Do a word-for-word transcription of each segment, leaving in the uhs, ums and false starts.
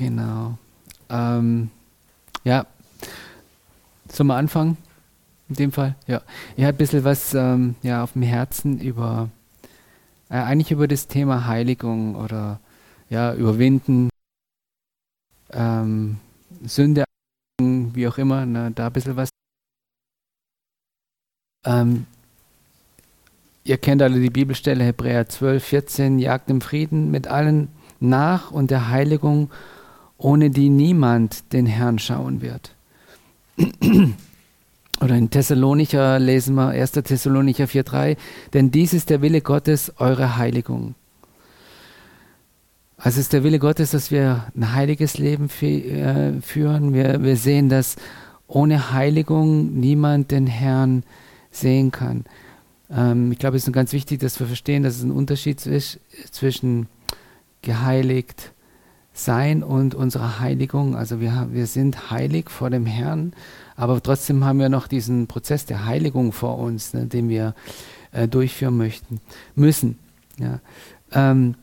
Genau. Ähm, ja, zum Anfang in dem Fall, ja. Ich habe ein bisschen was ähm, ja, auf dem Herzen über, äh, eigentlich über das Thema Heiligung oder ja, überwinden, ähm, Sünde, wie auch immer, ne, da ein bisschen was. Ähm, Ihr kennt alle die Bibelstelle Hebräer zwölf, vierzehn, jagt im Frieden mit allen nach und der Heiligung, ohne die niemand den Herrn schauen wird. Oder in Thessalonicher lesen wir erster Thessalonicher vier, drei, denn dies ist der Wille Gottes, eure Heiligung. Also es ist der Wille Gottes, dass wir ein heiliges Leben führen. Wir, wir sehen, dass ohne Heiligung niemand den Herrn sehen kann. Ähm, ich glaube, es ist ganz wichtig, dass wir verstehen, dass es ein Unterschied zwisch, zwischen geheiligt sein und unserer Heiligung. Also wir, wir sind heilig vor dem Herrn, aber trotzdem haben wir noch diesen Prozess der Heiligung vor uns, ne, den wir äh, durchführen möchten, müssen. Ja. Ähm,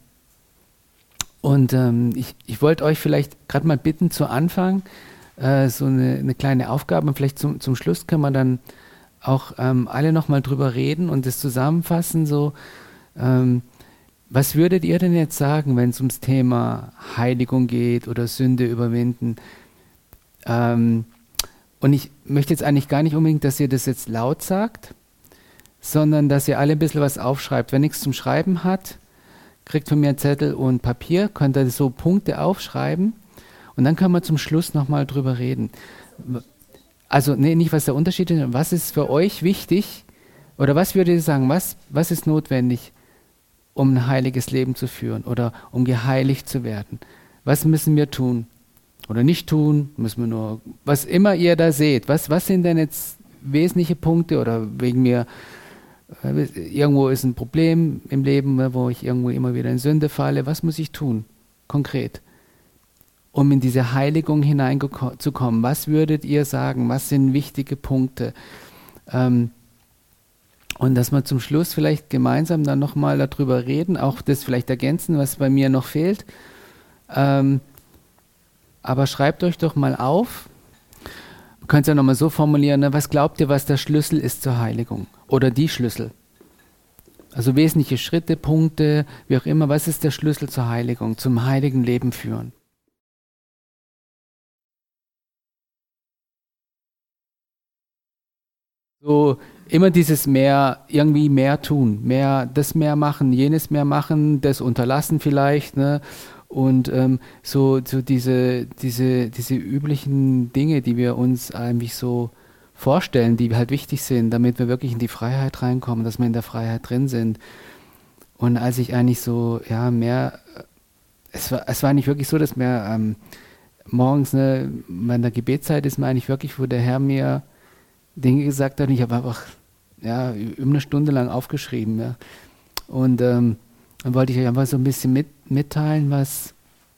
und ähm, ich, ich wollte euch vielleicht gerade mal bitten, zu Anfang äh, so eine, eine kleine Aufgabe, und vielleicht zum, zum Schluss können wir dann auch ähm, alle nochmal drüber reden und das zusammenfassen, so ähm, was würdet ihr denn jetzt sagen, wenn es ums Thema Heiligung geht oder Sünde überwinden? Ähm, und ich möchte jetzt eigentlich gar nicht unbedingt, dass ihr das jetzt laut sagt, sondern dass ihr alle ein bisschen was aufschreibt. Wer nichts zum Schreiben hat, kriegt von mir einen Zettel und Papier, könnt ihr so Punkte aufschreiben und dann können wir zum Schluss nochmal drüber reden. Also nee, nicht, was der Unterschied ist, was ist für euch wichtig oder was würdet ihr sagen, was, was ist notwendig, um ein heiliges Leben zu führen oder um geheiligt zu werden? Was müssen wir tun oder nicht tun? Müssen wir nur, was immer ihr da seht, was, was sind denn jetzt wesentliche Punkte oder wegen mir, äh, irgendwo ist ein Problem im Leben, wo ich irgendwo immer wieder in Sünde falle, was muss ich tun, konkret, um in diese Heiligung hineinzukommen? Was würdet ihr sagen, was sind wichtige Punkte? Ähm, Und dass wir zum Schluss vielleicht gemeinsam dann nochmal darüber reden, auch das vielleicht ergänzen, was bei mir noch fehlt. Ähm, aber schreibt euch doch mal auf, ihr könnt es ja nochmal so formulieren, ne, was glaubt ihr, was der Schlüssel ist zur Heiligung? Oder die Schlüssel? Also wesentliche Schritte, Punkte, wie auch immer, was ist der Schlüssel zur Heiligung, zum heiligen Leben führen? So immer dieses mehr, irgendwie mehr tun, mehr, das mehr machen, jenes mehr machen, das unterlassen vielleicht, ne? Und ähm, so, so diese, diese, diese üblichen Dinge, die wir uns eigentlich so vorstellen, die halt wichtig sind, damit wir wirklich in die Freiheit reinkommen, dass wir in der Freiheit drin sind. Und als ich eigentlich so, ja, mehr, es war, es war eigentlich wirklich so, dass mir ähm, morgens, ne, in der Gebetszeit ist mir eigentlich wirklich, wo der Herr mir Dinge gesagt hat, und ich habe einfach ja, über eine Stunde lang aufgeschrieben. Ja. Und ähm, dann wollte ich euch einfach so ein bisschen mit, mitteilen, was,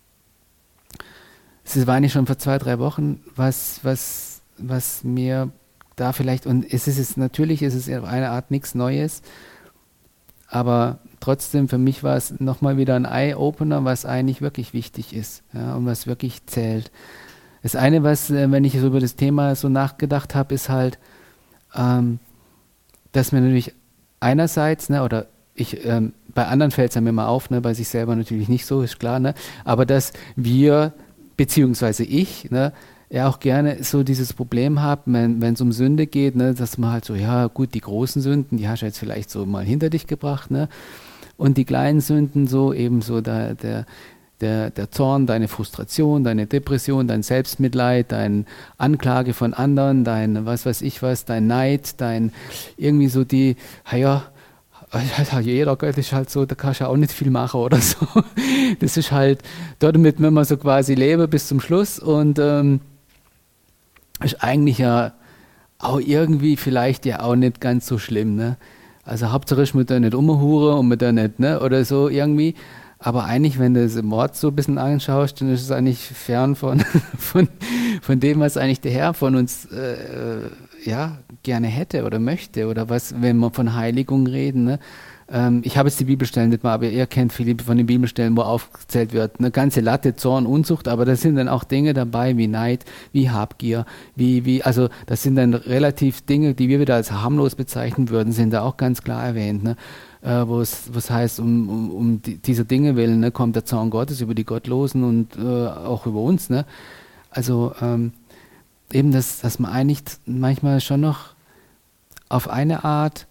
es war eigentlich schon vor zwei, drei Wochen, was, was, was mir da vielleicht, und es ist es, natürlich ist es auf eine Art nichts Neues, aber trotzdem für mich war es nochmal wieder ein Eye-Opener, was eigentlich wirklich wichtig ist, ja, und was wirklich zählt. Das eine, was, wenn ich so über das Thema so nachgedacht habe, ist halt, ähm, dass mir natürlich einerseits, ne, oder ich, ähm, bei anderen fällt es einem immer auf, ne, bei sich selber natürlich nicht so, ist klar, ne, aber dass wir, beziehungsweise ich, ne, ja auch gerne so dieses Problem haben, wenn es um Sünde geht, ne, dass man halt so, ja gut, die großen Sünden, die hast du jetzt vielleicht so mal hinter dich gebracht, ne, und die kleinen Sünden so, eben so der, der Der, der Zorn, deine Frustration, deine Depression, dein Selbstmitleid, deine Anklage von anderen, dein was weiß ich was, dein Neid, dein irgendwie so die, ja, jeder Gott ist halt so, da kannst du ja auch nicht viel machen oder so. Das ist halt, damit wenn man so quasi lebe bis zum Schluss und ähm, ist eigentlich ja auch irgendwie vielleicht ja auch nicht ganz so schlimm, ne? Also Hauptsache ich mit der nicht umhuren und mit der nicht, ne, oder so irgendwie. Aber eigentlich, wenn du das Mord so ein bisschen anschaust, dann ist es eigentlich fern von, von, von dem, was eigentlich der Herr von uns äh, ja, gerne hätte oder möchte. Oder was, wenn wir von Heiligung reden, ne? Ähm, ich habe jetzt die Bibelstellen nicht mal, aber ihr kennt viele von den Bibelstellen, wo aufgezählt wird, eine ganze Latte, Zorn, Unzucht, aber da sind dann auch Dinge dabei wie Neid, wie Habgier, wie, wie, also das sind dann relativ Dinge, die wir wieder als harmlos bezeichnen würden, sind da auch ganz klar erwähnt, ne? Äh, wo es was heißt, um, um, um die, dieser Dinge willen, ne, kommt der Zorn Gottes über die Gottlosen und äh, auch über uns. Ne? Also ähm, eben, das, dass man eigentlich manchmal schon noch auf eine Art,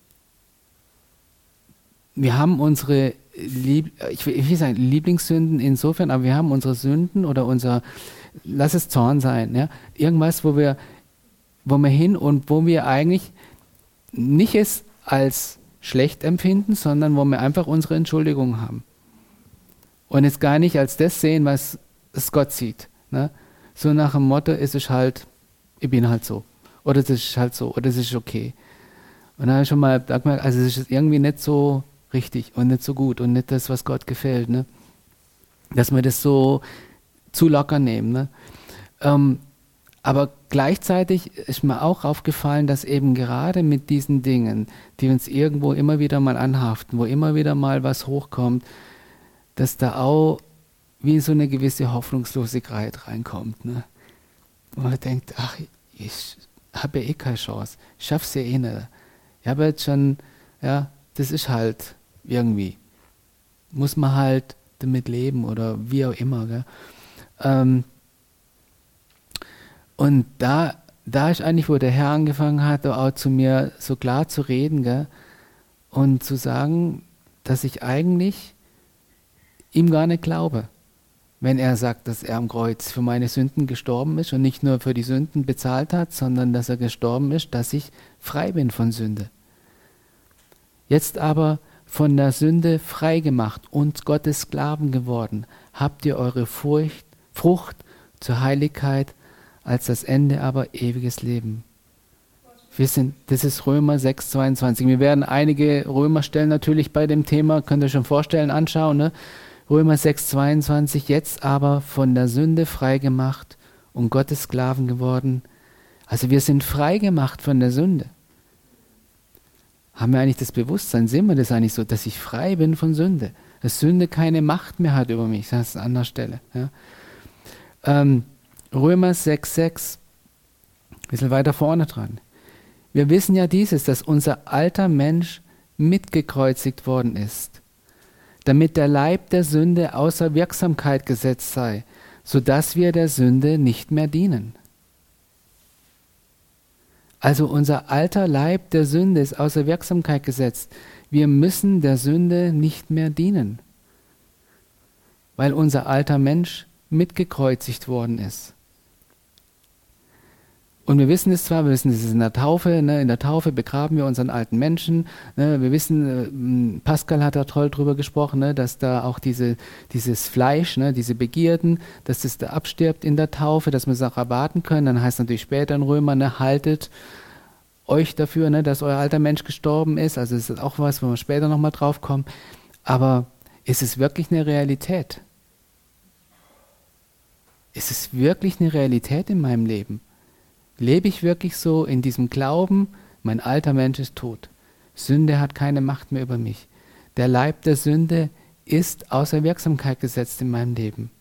wir haben unsere Lieb, ich will, ich will sagen, Lieblingssünden insofern, aber wir haben unsere Sünden oder unser, lass es Zorn sein, ja? Irgendwas, wo wir, wo wir hin und wo wir eigentlich nicht es als schlecht empfinden, sondern wo wir einfach unsere Entschuldigung haben. Und jetzt gar nicht als das sehen, was es Gott sieht. Ne? So nach dem Motto, es ist halt, ich bin halt so. Oder es ist halt so, oder es ist okay. Und dann habe ich schon mal gemerkt, also es ist irgendwie nicht so richtig und nicht so gut und nicht das, was Gott gefällt. Ne? Dass wir das so zu locker nehmen. Ne? Ähm, Aber gleichzeitig ist mir auch aufgefallen, dass eben gerade mit diesen Dingen, die uns irgendwo immer wieder mal anhaften, wo immer wieder mal was hochkommt, dass da auch wie so eine gewisse Hoffnungslosigkeit reinkommt. Ne? Und man denkt, ach, ich habe ja eh keine Chance, ich schaff's ja eh nicht. Ich habe jetzt schon, ja, das ist halt irgendwie, muss man halt damit leben oder wie auch immer. Gell? Ähm, Und da, da ist eigentlich, wo der Herr angefangen hat, auch zu mir so klar zu reden, gell? Und zu sagen, dass ich eigentlich ihm gar nicht glaube, wenn er sagt, dass er am Kreuz für meine Sünden gestorben ist und nicht nur für die Sünden bezahlt hat, sondern dass er gestorben ist, dass ich frei bin von Sünde. Jetzt aber von der Sünde frei gemacht und Gottes Sklaven geworden, habt ihr eure Furcht, Frucht zur Heiligkeit als das Ende aber ewiges Leben. Wir sind, das ist Römer sechs, zweiundzwanzig. Wir werden einige Römerstellen natürlich bei dem Thema, könnt ihr schon vorstellen, anschauen. Ne? Römer sechs, zweiundzwanzig, jetzt aber von der Sünde frei gemacht und Gottes Sklaven geworden. Also wir sind frei gemacht von der Sünde. Haben wir eigentlich das Bewusstsein, sehen wir das eigentlich so, dass ich frei bin von Sünde? Dass Sünde keine Macht mehr hat über mich, das ist an anderer Stelle. Ja? Ähm, Römer sechs, sechs, ein bisschen weiter vorne dran. Wir wissen ja dieses, dass unser alter Mensch mitgekreuzigt worden ist, damit der Leib der Sünde außer Wirksamkeit gesetzt sei, sodass wir der Sünde nicht mehr dienen. Also unser alter Leib der Sünde ist außer Wirksamkeit gesetzt. Wir müssen der Sünde nicht mehr dienen, weil unser alter Mensch mitgekreuzigt worden ist. Und wir wissen es zwar, wir wissen, es ist in der Taufe, ne, in der Taufe begraben wir unseren alten Menschen. Ne, wir wissen, äh, Pascal hat da toll drüber gesprochen, ne, dass da auch diese, dieses Fleisch, ne, diese Begierden, dass das da abstirbt in der Taufe, dass wir es auch erwarten können. Dann heißt es natürlich später in Römer, ne, haltet euch dafür, ne, dass euer alter Mensch gestorben ist. Also das ist auch was, wo wir später nochmal drauf kommen. Aber ist es wirklich eine Realität? Ist es wirklich eine Realität in meinem Leben? Lebe ich wirklich so in diesem Glauben, mein alter Mensch ist tot. Sünde hat keine Macht mehr über mich. Der Leib der Sünde ist außer Wirksamkeit gesetzt in meinem Leben.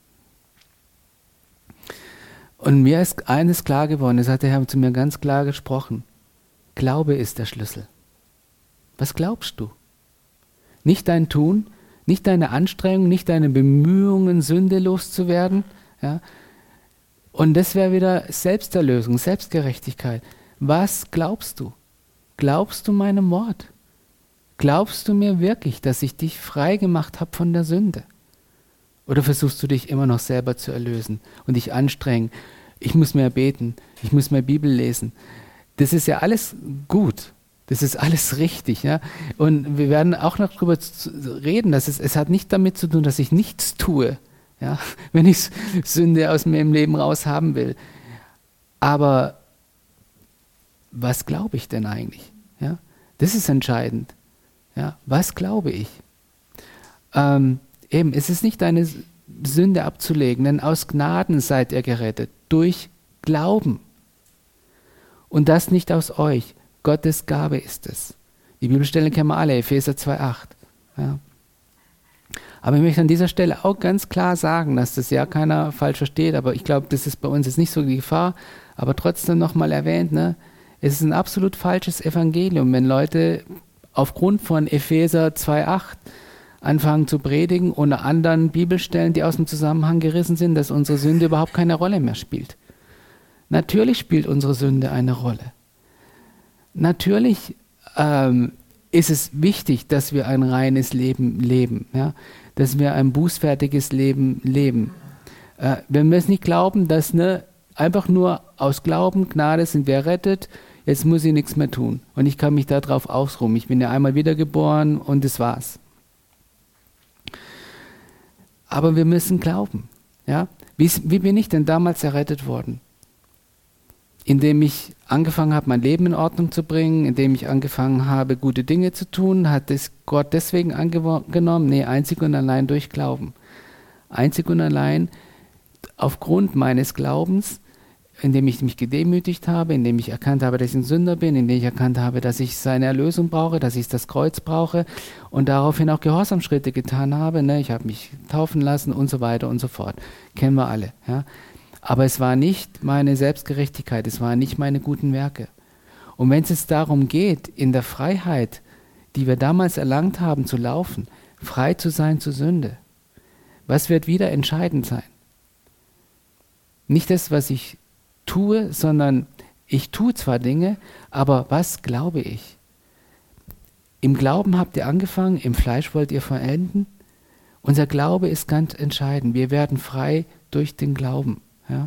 Und mir ist eines klar geworden, das hat der Herr zu mir ganz klar gesprochen. Glaube ist der Schlüssel. Was glaubst du? Nicht dein Tun, nicht deine Anstrengung, nicht deine Bemühungen, Sünde loszuwerden, ja, und das wäre wieder Selbsterlösung, Selbstgerechtigkeit. Was glaubst du? Glaubst du meinem Wort? Glaubst du mir wirklich, dass ich dich frei gemacht habe von der Sünde? Oder versuchst du dich immer noch selber zu erlösen und dich anstrengen? Ich muss mehr beten, ich muss mehr Bibel lesen. Das ist ja alles gut. Das ist alles richtig. Ja? Und wir werden auch noch darüber reden, dass es, es hat nicht damit zu tun, dass ich nichts tue. Ja, wenn ich Sünde aus meinem Leben raus haben will. Aber was glaube ich denn eigentlich? Ja, das ist entscheidend. Ja, was glaube ich? Ähm, eben, es ist nicht eine Sünde abzulegen, denn aus Gnaden seid ihr gerettet, durch Glauben. Und das nicht aus euch. Gottes Gabe ist es. Die Bibelstellen kennen wir alle, Epheser zwei acht. Ja. Aber ich möchte an dieser Stelle auch ganz klar sagen, dass das ja keiner falsch versteht, aber ich glaube, das ist bei uns jetzt nicht so die Gefahr, aber trotzdem nochmal erwähnt, ne? Es ist ein absolut falsches Evangelium, wenn Leute aufgrund von Epheser zwei acht anfangen zu predigen und anderen Bibelstellen, die aus dem Zusammenhang gerissen sind, dass unsere Sünde überhaupt keine Rolle mehr spielt. Natürlich spielt unsere Sünde eine Rolle. Natürlich ähm, ist es wichtig, dass wir ein reines Leben leben, ja? Dass wir ein bußfertiges Leben leben. Äh, wir müssen nicht glauben, dass ne, einfach nur aus Glauben, Gnade sind wir errettet, jetzt muss ich nichts mehr tun und ich kann mich darauf ausruhen. Ich bin ja einmal wiedergeboren und das war's. Aber wir müssen glauben. Ja? Wie, wie bin ich denn damals errettet worden? Indem ich angefangen habe, mein Leben in Ordnung zu bringen, indem ich angefangen habe, gute Dinge zu tun, hat es Gott deswegen angenommen? Nee, einzig und allein durch Glauben. Einzig und allein aufgrund meines Glaubens, indem ich mich gedemütigt habe, indem ich erkannt habe, dass ich ein Sünder bin, indem ich erkannt habe, dass ich seine Erlösung brauche, dass ich das Kreuz brauche und daraufhin auch Gehorsamschritte getan habe. Ne? Ich habe mich taufen lassen und so weiter und so fort. Kennen wir alle. Ja? Aber es war nicht meine Selbstgerechtigkeit, es waren nicht meine guten Werke. Und wenn es jetzt darum geht, in der Freiheit, die wir damals erlangt haben, zu laufen, frei zu sein zur Sünde, was wird wieder entscheidend sein? Nicht das, was ich tue, sondern ich tue zwar Dinge, aber was glaube ich? Im Glauben habt ihr angefangen, im Fleisch wollt ihr vollenden. Unser Glaube ist ganz entscheidend. Wir werden frei durch den Glauben. Ja?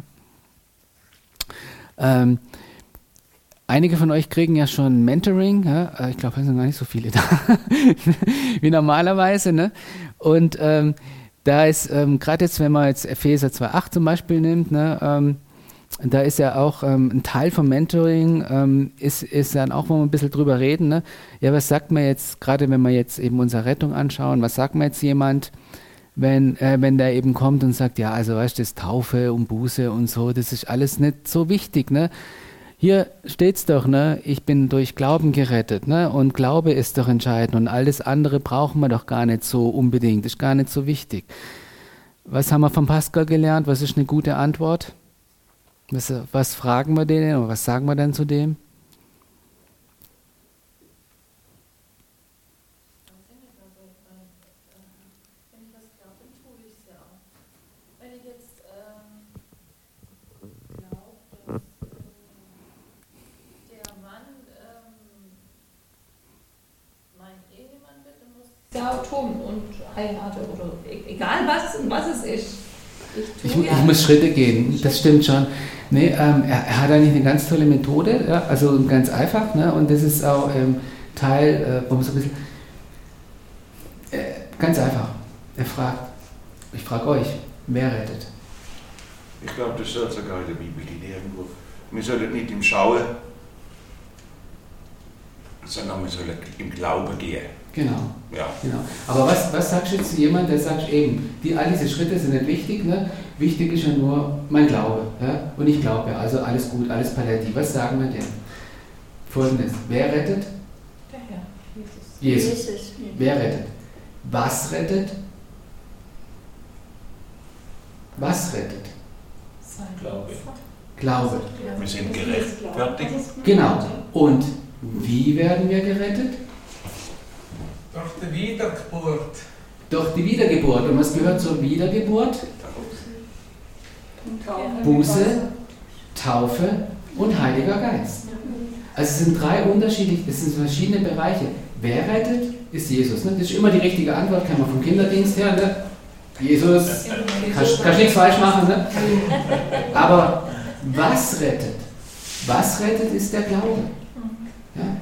Ähm, einige von euch kriegen ja schon Mentoring. Ja? Ich glaube, es sind gar nicht so viele da, wie normalerweise. Ne? Und ähm, da ist, ähm, gerade jetzt, wenn man jetzt Epheser zwei acht zum Beispiel nimmt, ne, ähm, da ist ja auch ähm, ein Teil vom Mentoring, ähm, ist, ist dann auch, wo wir ein bisschen drüber reden, ne? Ja, was sagt man jetzt, gerade wenn wir jetzt eben unsere Rettung anschauen, was sagt man jetzt jemand, wenn, äh, wenn der eben kommt und sagt, ja, also weißt du, das Taufe und Buße und so, das ist alles nicht so wichtig, ne? Hier steht's doch, ne? Ich bin durch Glauben gerettet, ne? Und Glaube ist doch entscheidend und alles andere brauchen wir doch gar nicht so unbedingt, ist gar nicht so wichtig. Was haben wir von Pascal gelernt? Was ist eine gute Antwort? Was, was fragen wir denen oder was sagen wir dann zu dem? Wenn ich was glaube, dann tue ich es ja auch. Wenn ich jetzt ähm, glaube, dass äh, der Mann ähm, mein Ehemann wird, dann muss ich es ja auch tun und heirate oder egal was und was es ist. Ich, ich, ich muss Schritte gehen, das stimmt schon. Nee, ähm, er, er hat eigentlich eine ganz tolle Methode, ja, also ganz einfach, ne, und das ist auch ähm, Teil, äh, wo man so ein bisschen, äh, ganz einfach, er fragt, ich frage euch, wer rettet? Ich glaube, das steht sogar in der Bibel irgendwo. Wir sollen nicht im Schauen, sondern wir sollen im Glauben gehen. Genau. Ja. Genau. Aber was, was sagst du jetzt zu jemandem, der sagt eben, die, all diese Schritte sind nicht wichtig, ne? Wichtig ist ja nur mein Glaube. Ja? Und ich glaube ja, also alles gut, alles Paletti. Was sagen wir denn? Folgendes, wer rettet? Der Herr, Jesus. Jesus. Jesus. Wer rettet? Was rettet? Was rettet? Sein Glaube. Glaube. Wir sind gerechtfertigt. Genau. Und wie werden wir gerettet? Durch die Wiedergeburt. Durch die Wiedergeburt. Und was gehört zur Wiedergeburt? Buße, Taufe und Heiliger Geist. Also es sind drei unterschiedliche, es sind verschiedene Bereiche. Wer rettet, ist Jesus. Ne? Das ist immer die richtige Antwort, kann man vom Kinderdienst her. Ne? Jesus, kannst, kannst nichts falsch machen. Ne? Aber was rettet? Was rettet, ist der Glaube. Ja?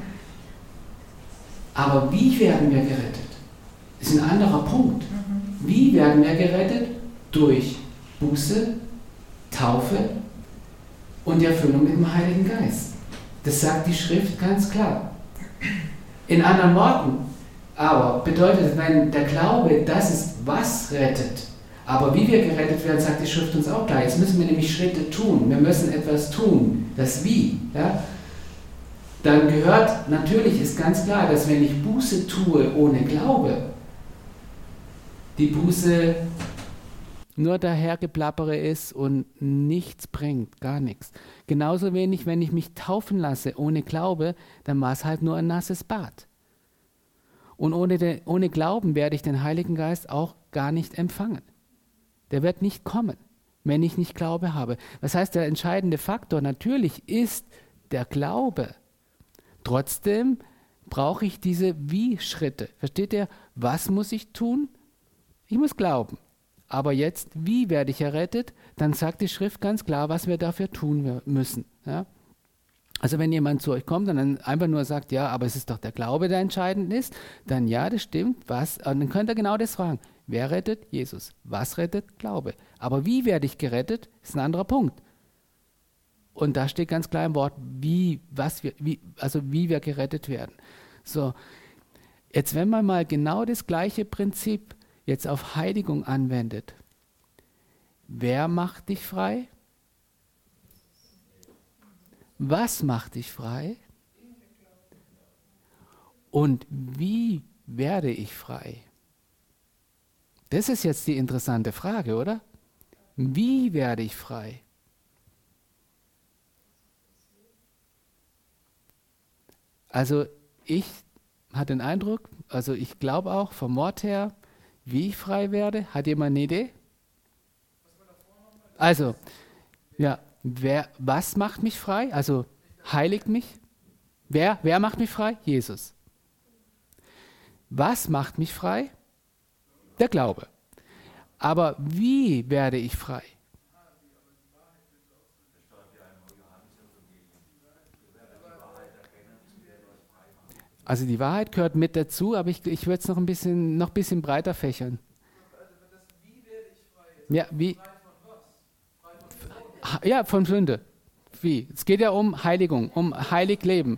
Aber wie werden wir gerettet? Das ist ein anderer Punkt. Wie werden wir gerettet? Durch Buße, Taufe und die Erfüllung mit dem Heiligen Geist. Das sagt die Schrift ganz klar. In anderen Worten, aber bedeutet, wenn der Glaube, das ist, was rettet, aber wie wir gerettet werden, sagt die Schrift uns auch klar. Jetzt müssen wir nämlich Schritte tun. Wir müssen etwas tun. Das Wie. Ja? dann gehört, natürlich ist ganz klar, dass wenn ich Buße tue ohne Glaube, die Buße nur dahergeplappere ist und nichts bringt, gar nichts. Genauso wenig, wenn ich mich taufen lasse ohne Glaube, dann war es halt nur ein nasses Bad. Und ohne, den, ohne Glauben werde ich den Heiligen Geist auch gar nicht empfangen. Der wird nicht kommen, wenn ich nicht Glaube habe. Das heißt, der entscheidende Faktor natürlich ist der Glaube. Trotzdem brauche ich diese Wie-Schritte. Versteht ihr? Was muss ich tun? Ich muss glauben. Aber jetzt, wie werde ich errettet? Dann sagt die Schrift ganz klar, was wir dafür tun müssen. Ja? Also wenn jemand zu euch kommt und dann einfach nur sagt, ja, aber es ist doch der Glaube, der entscheidend ist, dann ja, das stimmt. Was? Und dann könnt ihr genau das fragen. Wer rettet? Jesus. Was rettet? Glaube. Aber wie werde ich gerettet? Ist ein anderer Punkt. Und da steht ganz klar im Wort, wie, was wir, wie, also wie wir gerettet werden. So, jetzt wenn man mal genau das gleiche Prinzip jetzt auf Heiligung anwendet, wer macht dich frei? Was macht dich frei? Und wie werde ich frei? Das ist jetzt die interessante Frage, oder? Wie werde ich frei? Also ich hatte den Eindruck, also ich glaube auch vom Wort her, wie ich frei werde. Hat jemand eine Idee? Also, ja, wer, was macht mich frei? Also heiligt mich. Wer, wer macht mich frei? Jesus. Was macht mich frei? Der Glaube. Aber wie werde ich frei? Also die Wahrheit gehört mit dazu, aber ich, ich würde es noch ein bisschen, noch ein bisschen breiter fächern. Ja, wie? Ja, von Sünde. Wie? Es geht ja um Heiligung, um heilig Leben.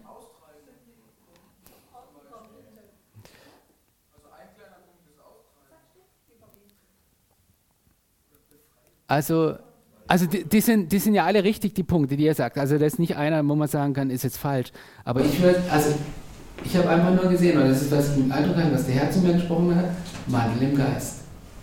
Also, also die, die, sind, die sind ja alle richtig, die Punkte, die ihr sagt. Also da ist nicht einer, wo man sagen kann, ist jetzt falsch. Aber ich würde, also ich habe einfach nur gesehen, weil das ist, was ich im Eindruck hatte, was der Herr zu mir gesprochen hat, Wandel im Geist.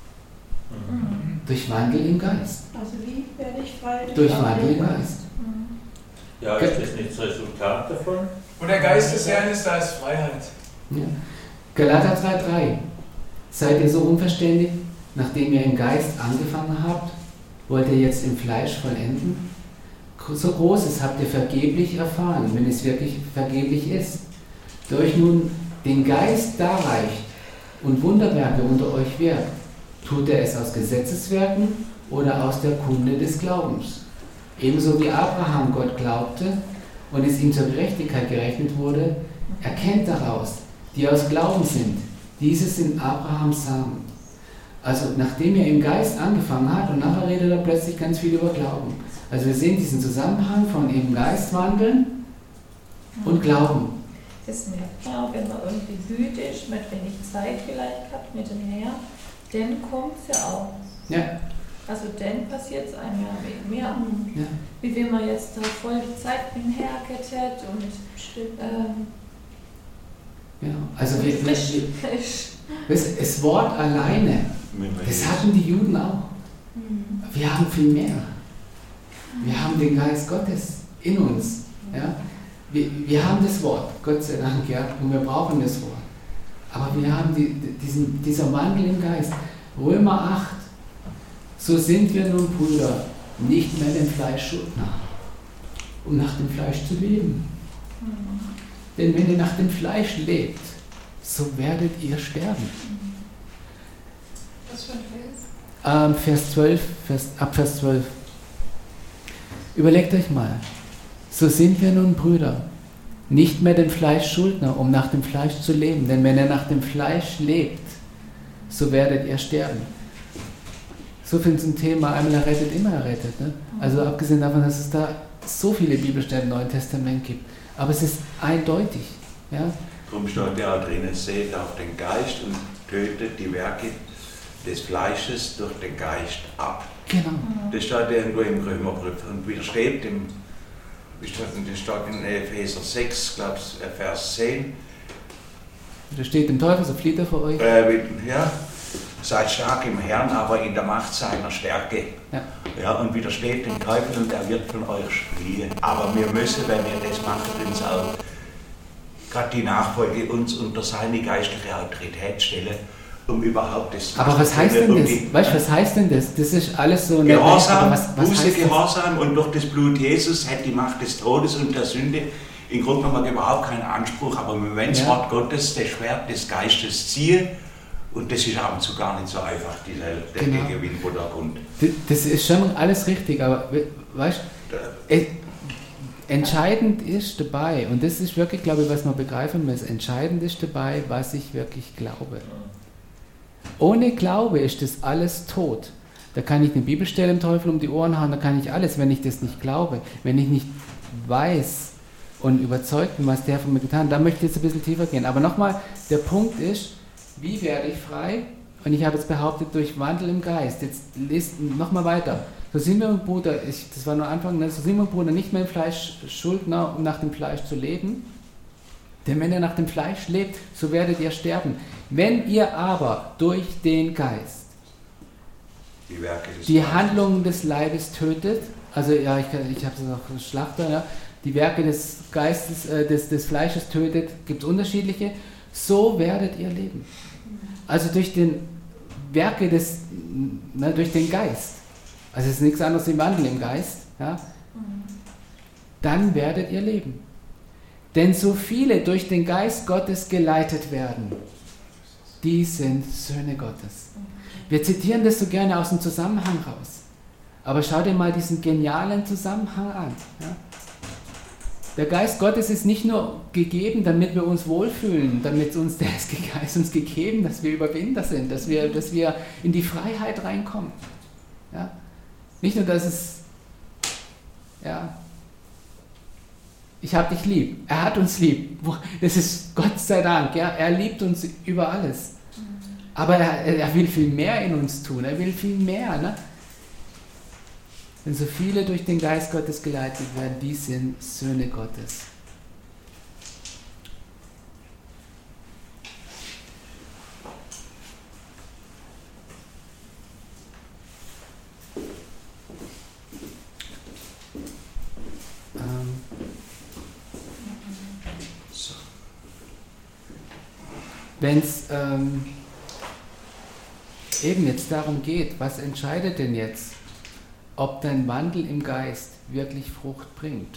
Mhm. Durch Wandel im Geist. Also wie werde ich frei? Durch Wandel im Geist. Mhm. Ja, ist das nicht das Resultat davon? Und der Geist des Herrn ist, da ist Freiheit. Ja. Galater drei drei. Seid ihr so unverständig, nachdem ihr im Geist angefangen habt, wollt ihr jetzt im Fleisch vollenden? So Großes habt ihr vergeblich erfahren, wenn es wirklich vergeblich ist. Der euch nun den Geist darreicht und Wunderwerke unter euch wirkt, tut er es aus Gesetzeswerken oder aus der Kunde des Glaubens. Ebenso wie Abraham Gott glaubte und es ihm zur Gerechtigkeit gerechnet wurde, erkennt daraus, die aus Glauben sind. Diese sind Abrahams Samen. Also nachdem er im Geist angefangen hat und nachher redet er plötzlich ganz viel über Glauben. Also wir sehen diesen Zusammenhang von im Geist wandeln und Glauben. Das merkt man auch, wenn man irgendwie müde ist, mit wenig Zeit vielleicht hat mit dem Herrn, dann kommt es ja auch. Ja. Also dann passiert es einem ja mehr. Ja. Wie wenn man jetzt da voll die Zeit mit dem Herrn hätte und ähm, ja. Also wir, frisch, wir, frisch. das, das Wort alleine, das hatten die Juden auch. Wir haben viel mehr. Wir haben den Geist Gottes in uns. Ja? Wir, wir haben das Wort, Gott sei Dank, ja, und wir brauchen das Wort. Aber wir haben die, diesen, dieser Wandel im Geist. Römer acht. So sind wir nun, Brüder, nicht mehr dem Fleisch Schuldner, um nach dem Fleisch zu leben. Mhm. Denn wenn ihr nach dem Fleisch lebt, so werdet ihr sterben. Was für ein Vers? Ähm, Vers zwölf, Vers, ab Vers zwölf. Überlegt euch mal. So sind wir nun, Brüder, nicht mehr dem Fleisch Schuldner, um nach dem Fleisch zu leben. Denn wenn ihr nach dem Fleisch lebt, so werdet ihr sterben. So viel zum Thema, einmal errettet, immer errettet. Ne? Also abgesehen davon, dass es da so viele Bibelstellen im Neuen Testament gibt. Aber es ist eindeutig. Ja? Darum steht ja auch drinnen, seht auf den Geist und tötet die Werke des Fleisches durch den Geist ab. Genau. Das steht irgendwo im Römerbrief und widersteht dem das steht in Epheser sechs, glaube ich, Vers zehn. Da steht dem Teufel, so flieht er vor euch. Äh, ja, seid stark im Herrn, aber in der Macht seiner Stärke. Ja. Ja, und widersteht dem Teufel und er wird von euch fliehen. Aber wir müssen, wenn wir das machen, uns auch gerade die Nachfolge uns unter seine geistliche Autorität stellen, um überhaupt das zu Aber was heißt denn um das? die, Weißt du, was heißt denn das? Das ist alles so... eine- Gehorsam, aber was, was Buße, heißt das? Gehorsam und durch das Blut Jesus hat die Macht des Todes und der Sünde im Grunde genommen überhaupt keinen Anspruch, aber wenn das Ja. Wort Gottes das Schwert des Geistes ziehe, und das ist ab und zu gar nicht so einfach, dieser, der Genau. Gewinn, wo da kommt. Das- Das ist schon alles richtig, aber we- weißt du, äh, entscheidend ist dabei, und das ist wirklich, glaube ich, was man begreifen muss, entscheidend ist dabei, was ich wirklich glaube. Ohne Glaube ist das alles tot. Da kann ich eine Bibelstelle im Teufel um die Ohren hauen, da kann ich alles, wenn ich das nicht glaube, wenn ich nicht weiß und überzeugt bin, was der von mir getan hat, da möchte ich jetzt ein bisschen tiefer gehen. Aber nochmal, der Punkt ist, wie werde ich frei? Und ich habe jetzt behauptet, durch Wandel im Geist. Jetzt lest nochmal weiter. So sind wir, Bruder, ich, das war nur Anfang, ne? So sind wir, Bruder, nicht mehr im Fleisch Schuldner, um nach dem Fleisch zu leben. Denn wenn ihr nach dem Fleisch lebt, so werdet ihr sterben. Wenn ihr aber durch den Geist Die Werke des die Geistes. Handlungen des Leibes tötet, also ja, ich, ich habe es noch Schlachter, ja, die Werke des Geistes, äh, des, des Fleisches tötet, gibt es unterschiedliche, so werdet ihr leben. Also durch den Werke des, ne, durch den Geist, also es ist nichts anderes wie Wandel im Geist, ja, dann werdet ihr leben. Denn so viele durch den Geist Gottes geleitet werden, die sind Söhne Gottes. Wir zitieren das so gerne aus dem Zusammenhang raus. Aber schau dir mal diesen genialen Zusammenhang an. Ja? Der Geist Gottes ist nicht nur gegeben, damit wir uns wohlfühlen, damit uns der Geist uns gegeben, dass wir Überwinder sind, dass wir, dass wir in die Freiheit reinkommen. Ja? Nicht nur, dass es, ja, ich habe dich lieb, er hat uns lieb, das ist Gott sei Dank, ja? Er liebt uns über alles. Aber er, er will viel mehr in uns tun, er will viel mehr. Ne? Wenn so viele durch den Geist Gottes geleitet werden, die sind Söhne Gottes. Ähm. Wenn es ähm, eben jetzt darum geht, was entscheidet denn jetzt, ob dein Wandel im Geist wirklich Frucht bringt?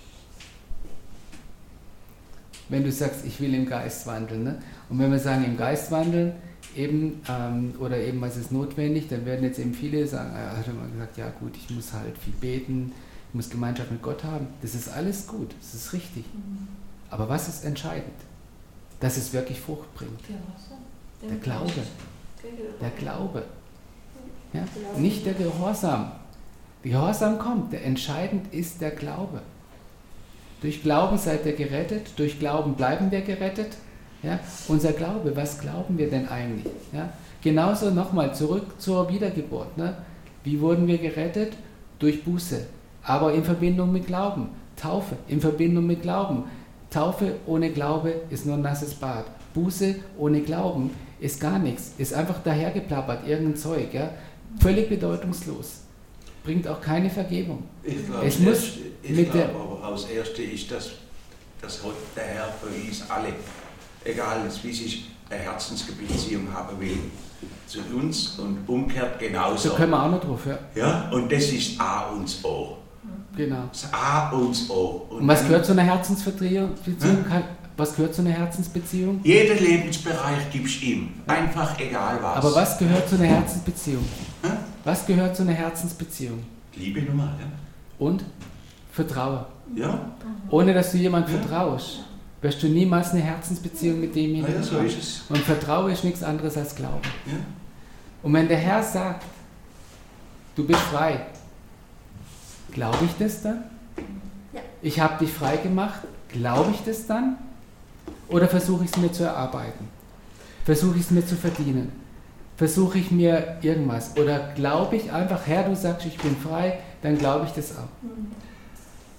Wenn du sagst, ich will im Geist wandeln, ne? Und wenn wir sagen, im Geist wandeln, eben, ähm, oder eben, was ist notwendig, dann werden jetzt eben viele sagen, er hat immer gesagt, ja gut, ich muss halt viel beten, ich muss Gemeinschaft mit Gott haben. Das ist alles gut, das ist richtig. Aber was ist entscheidend? Dass es wirklich Frucht bringt. Der Glaube. Der Glaube. Ja? Nicht der Gehorsam. Der Gehorsam kommt, der entscheidend ist der Glaube. Durch Glauben seid ihr gerettet, durch Glauben bleiben wir gerettet. Ja? Unser Glaube, was glauben wir denn eigentlich? Ja? Genauso nochmal zurück zur Wiedergeburt. Ne? Wie wurden wir gerettet? Durch Buße, aber in Verbindung mit Glauben. Taufe in Verbindung mit Glauben. Taufe ohne Glaube ist nur ein nasses Bad. Buße ohne Glauben ist gar nichts, ist einfach dahergeplappert, irgendein Zeug, ja? Völlig bedeutungslos. Bringt auch keine Vergebung. Ich glaube, Es muss erste, ich mit glaube der- aber als Erste ist, dass, dass der Herr für uns alle, egal wie sich eine Herzensbeziehung haben will, zu uns und umgekehrt genauso. Da können wir auch noch drauf, ja. Ja, und das ist A und O. Genau. Das A und O. Und was dann- gehört zu einer Herzensbeziehung? Hm? Kann- Was gehört zu einer Herzensbeziehung? Jeden Lebensbereich gibst du ihm. Einfach egal was. Aber was gehört zu einer Herzensbeziehung? Hä? Was gehört zu einer Herzensbeziehung? Liebe Nummer, Und Vertraue. ja? Ja? Ohne dass du jemand Ja. vertraust, wirst du niemals eine Herzensbeziehung mit demjenigen Ja, so haben. ist es. Und Vertraue ist nichts anderes als Glauben. Ja? Und wenn der Herr sagt, du bist frei, glaube ich das dann? Ja. Ich habe dich frei gemacht, glaube ich das dann? Oder versuche ich es mir zu erarbeiten? Versuche ich es mir zu verdienen? Versuche ich mir irgendwas? Oder glaube ich einfach, Herr, du sagst, ich bin frei, dann glaube ich das auch.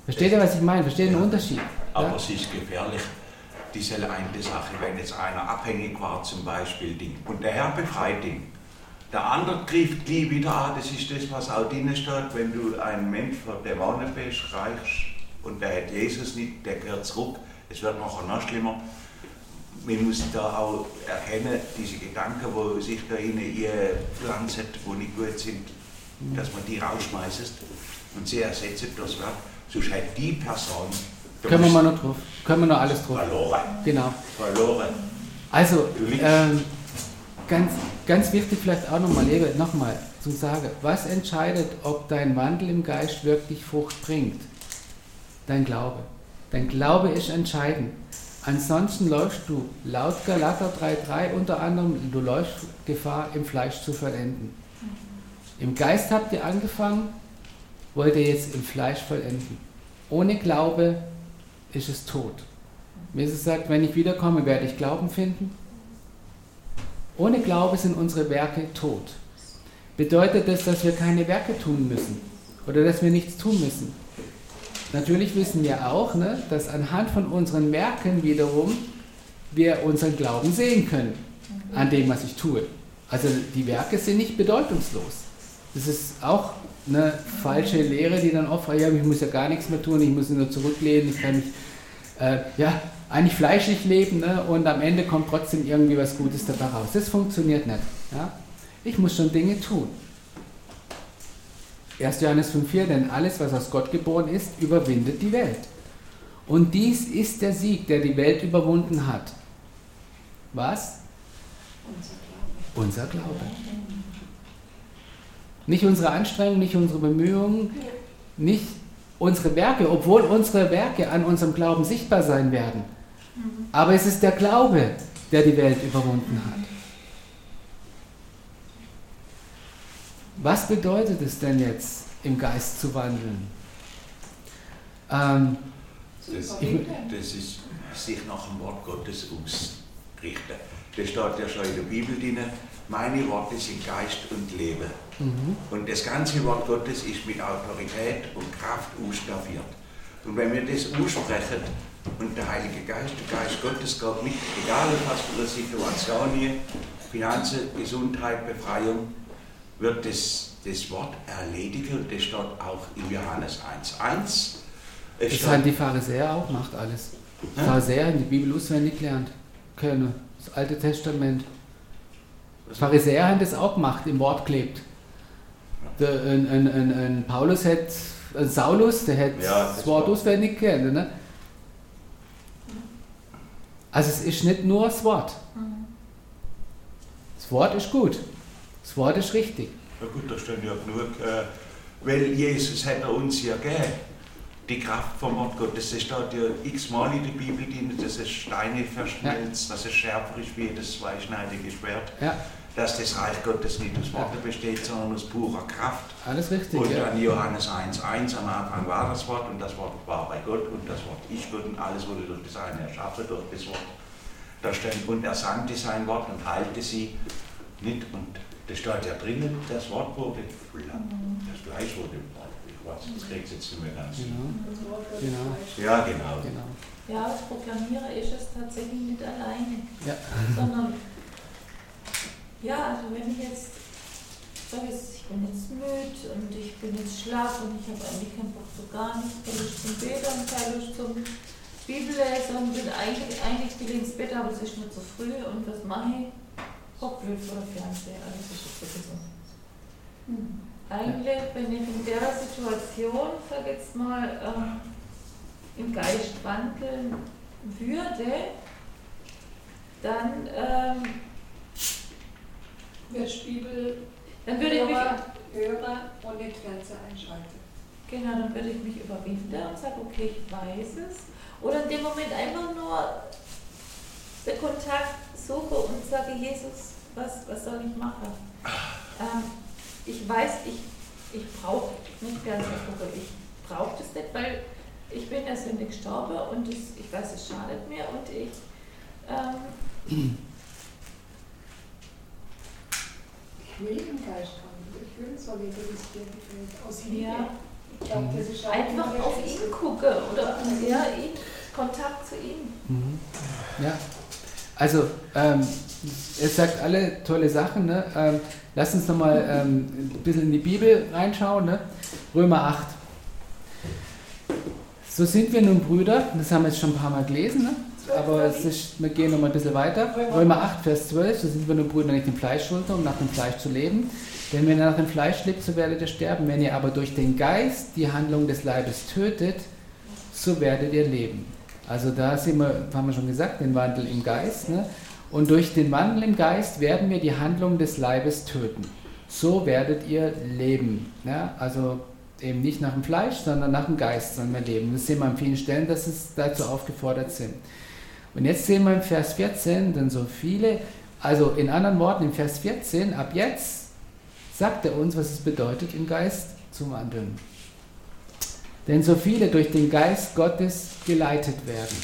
Versteht ihr, was ich meine? Versteht ihr den Unterschied? Aber Ja? es ist gefährlich, diese eine Sache, wenn jetzt einer abhängig war zum Beispiel, Ding, und der Herr befreit ihn. Der andere greift gleich wieder an, das ist das, was auch drinnen steht, wenn du ein Mensch vor Dämonen bist, reichst und der hat Jesus nicht, der gehört zurück, es wird nachher noch schlimmer. Man muss da auch erkennen, diese Gedanken, die sich da innen pflanzen, die nicht gut sind, dass man die rausschmeißt und sie ersetzt das Wort, sonst hat die Person Können wir mal noch drauf. Können wir noch alles drauf. verloren. Genau. Verloren. Also, Du liegst. ähm, ganz, ganz wichtig vielleicht auch nochmal, noch mal zu sagen, was entscheidet, ob dein Wandel im Geist wirklich Frucht bringt? Dein Glaube. Dein Glaube ist entscheidend. Ansonsten läufst du laut Galater drei Komma drei unter anderem, du läufst Gefahr, im Fleisch zu vollenden. Im Geist habt ihr angefangen, wollt ihr jetzt im Fleisch vollenden. Ohne Glaube ist es tot. Jesus sagt, wenn ich wiederkomme, werde ich Glauben finden. Ohne Glaube sind unsere Werke tot. Bedeutet das, dass wir keine Werke tun müssen oder dass wir nichts tun müssen? Natürlich wissen wir auch, ne, dass anhand von unseren Werken wiederum wir unseren Glauben sehen können an dem, was ich tue. Also die Werke sind nicht bedeutungslos. Das ist auch eine falsche Lehre, die dann oft, ja, ich muss ja gar nichts mehr tun, ich muss nur zurücklehnen, ich kann mich äh, ja, eigentlich fleischlich leben, ne, und am Ende kommt trotzdem irgendwie was Gutes dabei raus. Das funktioniert nicht. Ja? Ich muss schon Dinge tun. erster Johannes fünf Komma vier, denn alles, was aus Gott geboren ist, überwindet die Welt. Und dies ist der Sieg, der die Welt überwunden hat. Was? Unser Glaube. Nicht unsere Anstrengung, nicht unsere Bemühungen, nicht unsere Werke, obwohl unsere Werke an unserem Glauben sichtbar sein werden. Aber es ist der Glaube, der die Welt überwunden hat. Was bedeutet es denn jetzt, im Geist zu wandeln? Ähm, Das, ich, das ist sich nach dem Wort Gottes ausrichten. Das steht ja schon in der Bibel drin, meine Worte sind Geist und Leben. mhm. Und das ganze Wort Gottes ist mit Autorität und Kraft ausstaffiert. Und wenn wir das aussprechen und der Heilige Geist, der Geist Gottes geht mit, egal in was für eine Situation, Finanzen, Gesundheit, Befreiung, wird das, das Wort erledigen und das steht auch in Johannes eins eins. Es Das haben die Pharisäer auch gemacht, alles. Die Ja. Pharisäer haben die Bibel auswendig gelernt. Können. Das Alte Testament. Die Pharisäer haben das auch gemacht, im Wort klebt. Der, ein, ein, ein, ein Paulus hat, ein Saulus, der hat Ja, das, das Wort war- auswendig gelernt. Ne? Also es ist nicht nur das Wort. Das Wort ist gut. Das Wort ist richtig. Ja gut, da stehen ja genug, äh, weil Jesus hat er uns ja gegeben, die Kraft vom Wort Gottes. Das steht ja x-mal in der Bibel drin, dass es Steine verschmilzt, dass es schärfer ist wie das zweischneidige Schwert, Ja, dass das Reich Gottes nicht aus Worten besteht, sondern aus purer Kraft. alles richtig. Und Ja. dann Johannes eins eins, am Anfang war das Wort und das Wort war bei Gott und das Wort ist Gott und alles wurde durch das eine erschaffen, durch das Wort. Da steht, und er sandte sein Wort und heilte sie nicht. Und das steht ja drinnen, das Wort wurde Fleisch. Das Fleisch wurde Fleisch. Ich weiß, das kriegt jetzt nicht mehr ganz. Genau. Genau. Ja, genau. Genau. Ja, als Proklamierer ist es tatsächlich nicht alleine, Ja. sondern ja, also wenn ich jetzt sage, ich bin jetzt müde und ich bin jetzt schlaff und ich habe eigentlich keinen Bock zu gar nichts, keine Lust zum Beten und keine Lust zum Bibellesen und bin eigentlich, eigentlich will ins Bett, aber es ist nur zu früh und was mache ich? Hockblöd vor der Fernseher, alles ist jetzt wirklich so. Hm. Eigentlich, wenn ich in der Situation, sag jetzt mal, ähm, im Geist wandeln würde, dann, ähm, Wird Bibel dann würde ich mich, hören und nicht Fernseher einschalten. genau, dann würde ich mich überwinden und sagen, okay, ich weiß es. Oder in dem Moment einfach nur den Kontakt suche und sage, Jesus, was, was soll ich machen? Ähm, ich weiß, ich, ich brauche nicht Fernseher gucken, ich brauche das nicht, weil ich bin ja sündig gestorben und das, ich weiß, es schadet mir und ich ähm, Ich will im Geist handeln. Ich will so leben, wie es dir gefällt. Aus Liebe. ja, Ich glaube, das ist auch Einfach immer auf der ihn Schlüssel. gucke oder ja, ihn, Kontakt zu ihm. Mhm. Ja, also ähm, er sagt alle tolle Sachen. Ne? Ähm, lass uns nochmal ähm, ein bisschen in die Bibel reinschauen. Ne? Römer acht. So sind wir nun Brüder, das haben wir jetzt schon ein paar Mal gelesen, ne? Aber es ist, wir gehen nochmal ein bisschen weiter. Römer acht, Vers zwölf, so sind wir nun Brüder nicht dem Fleisch schulter, um nach dem Fleisch zu leben. Denn wenn ihr nach dem Fleisch lebt, so werdet ihr sterben. Wenn ihr aber durch den Geist die Handlung des Leibes tötet, so werdet ihr leben. Also da sind wir, haben wir schon gesagt, den Wandel im Geist. Ne? Und durch den Wandel im Geist werden wir die Handlung des Leibes töten. So werdet ihr leben. Ne? Also eben nicht nach dem Fleisch, sondern nach dem Geist sollen wir leben. Das sehen wir an vielen Stellen, dass es dazu aufgefordert sind. Und jetzt sehen wir im Vers vierzehn, denn so viele, also in anderen Worten, im Vers vierzehn, ab jetzt sagt er uns, was es bedeutet, im Geist zu wandeln. Denn so viele durch den Geist Gottes geleitet werden.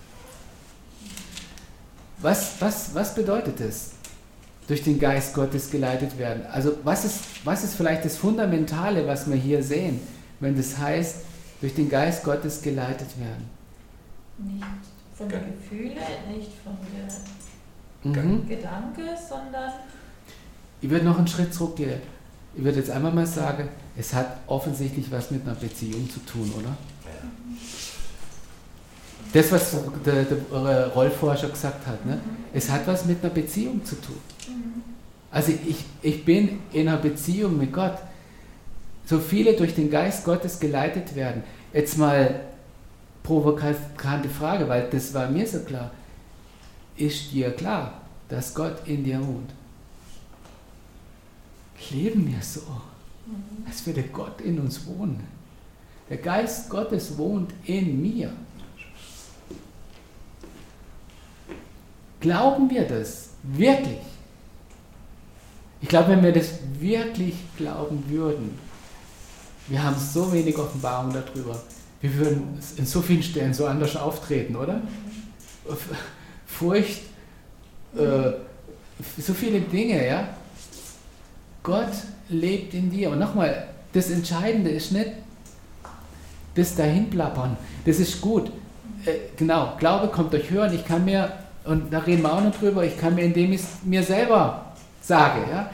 Was, was, was bedeutet es, durch den Geist Gottes geleitet werden? Also was ist, was ist vielleicht das Fundamentale, was wir hier sehen, wenn das heißt, durch den Geist Gottes geleitet werden? Nicht von den Gefühlen, nicht von der Mhm. Gedanke, sondern Ich würde noch einen Schritt zurückgehen. Ich würde jetzt einmal mal sagen, es hat offensichtlich was mit einer Beziehung zu tun, oder? Das, was der, der Rolf-Forscher gesagt hat, ne? Es hat was mit einer Beziehung zu tun. Also ich, ich bin in einer Beziehung mit Gott. So viele durch den Geist Gottes geleitet werden. Jetzt mal provokante Frage, weil das war mir so klar. Ist dir klar, dass Gott in dir wohnt? Leben wir so, als würde Gott in uns wohnen. Der Geist Gottes wohnt in mir. Glauben wir das wirklich? Ich glaube, wenn wir das wirklich glauben würden, wir haben so wenig Offenbarung darüber, wir würden in so vielen Stellen so anders auftreten, oder? Furcht, äh, so viele Dinge, ja? Gott lebt in dir. Und nochmal, das Entscheidende ist nicht das Dahinplappern. Das ist gut. Äh, genau, Glaube kommt durch Hören. Ich kann mir, und da reden wir auch noch drüber, ich kann mir, indem ich es mir selber sage, ja,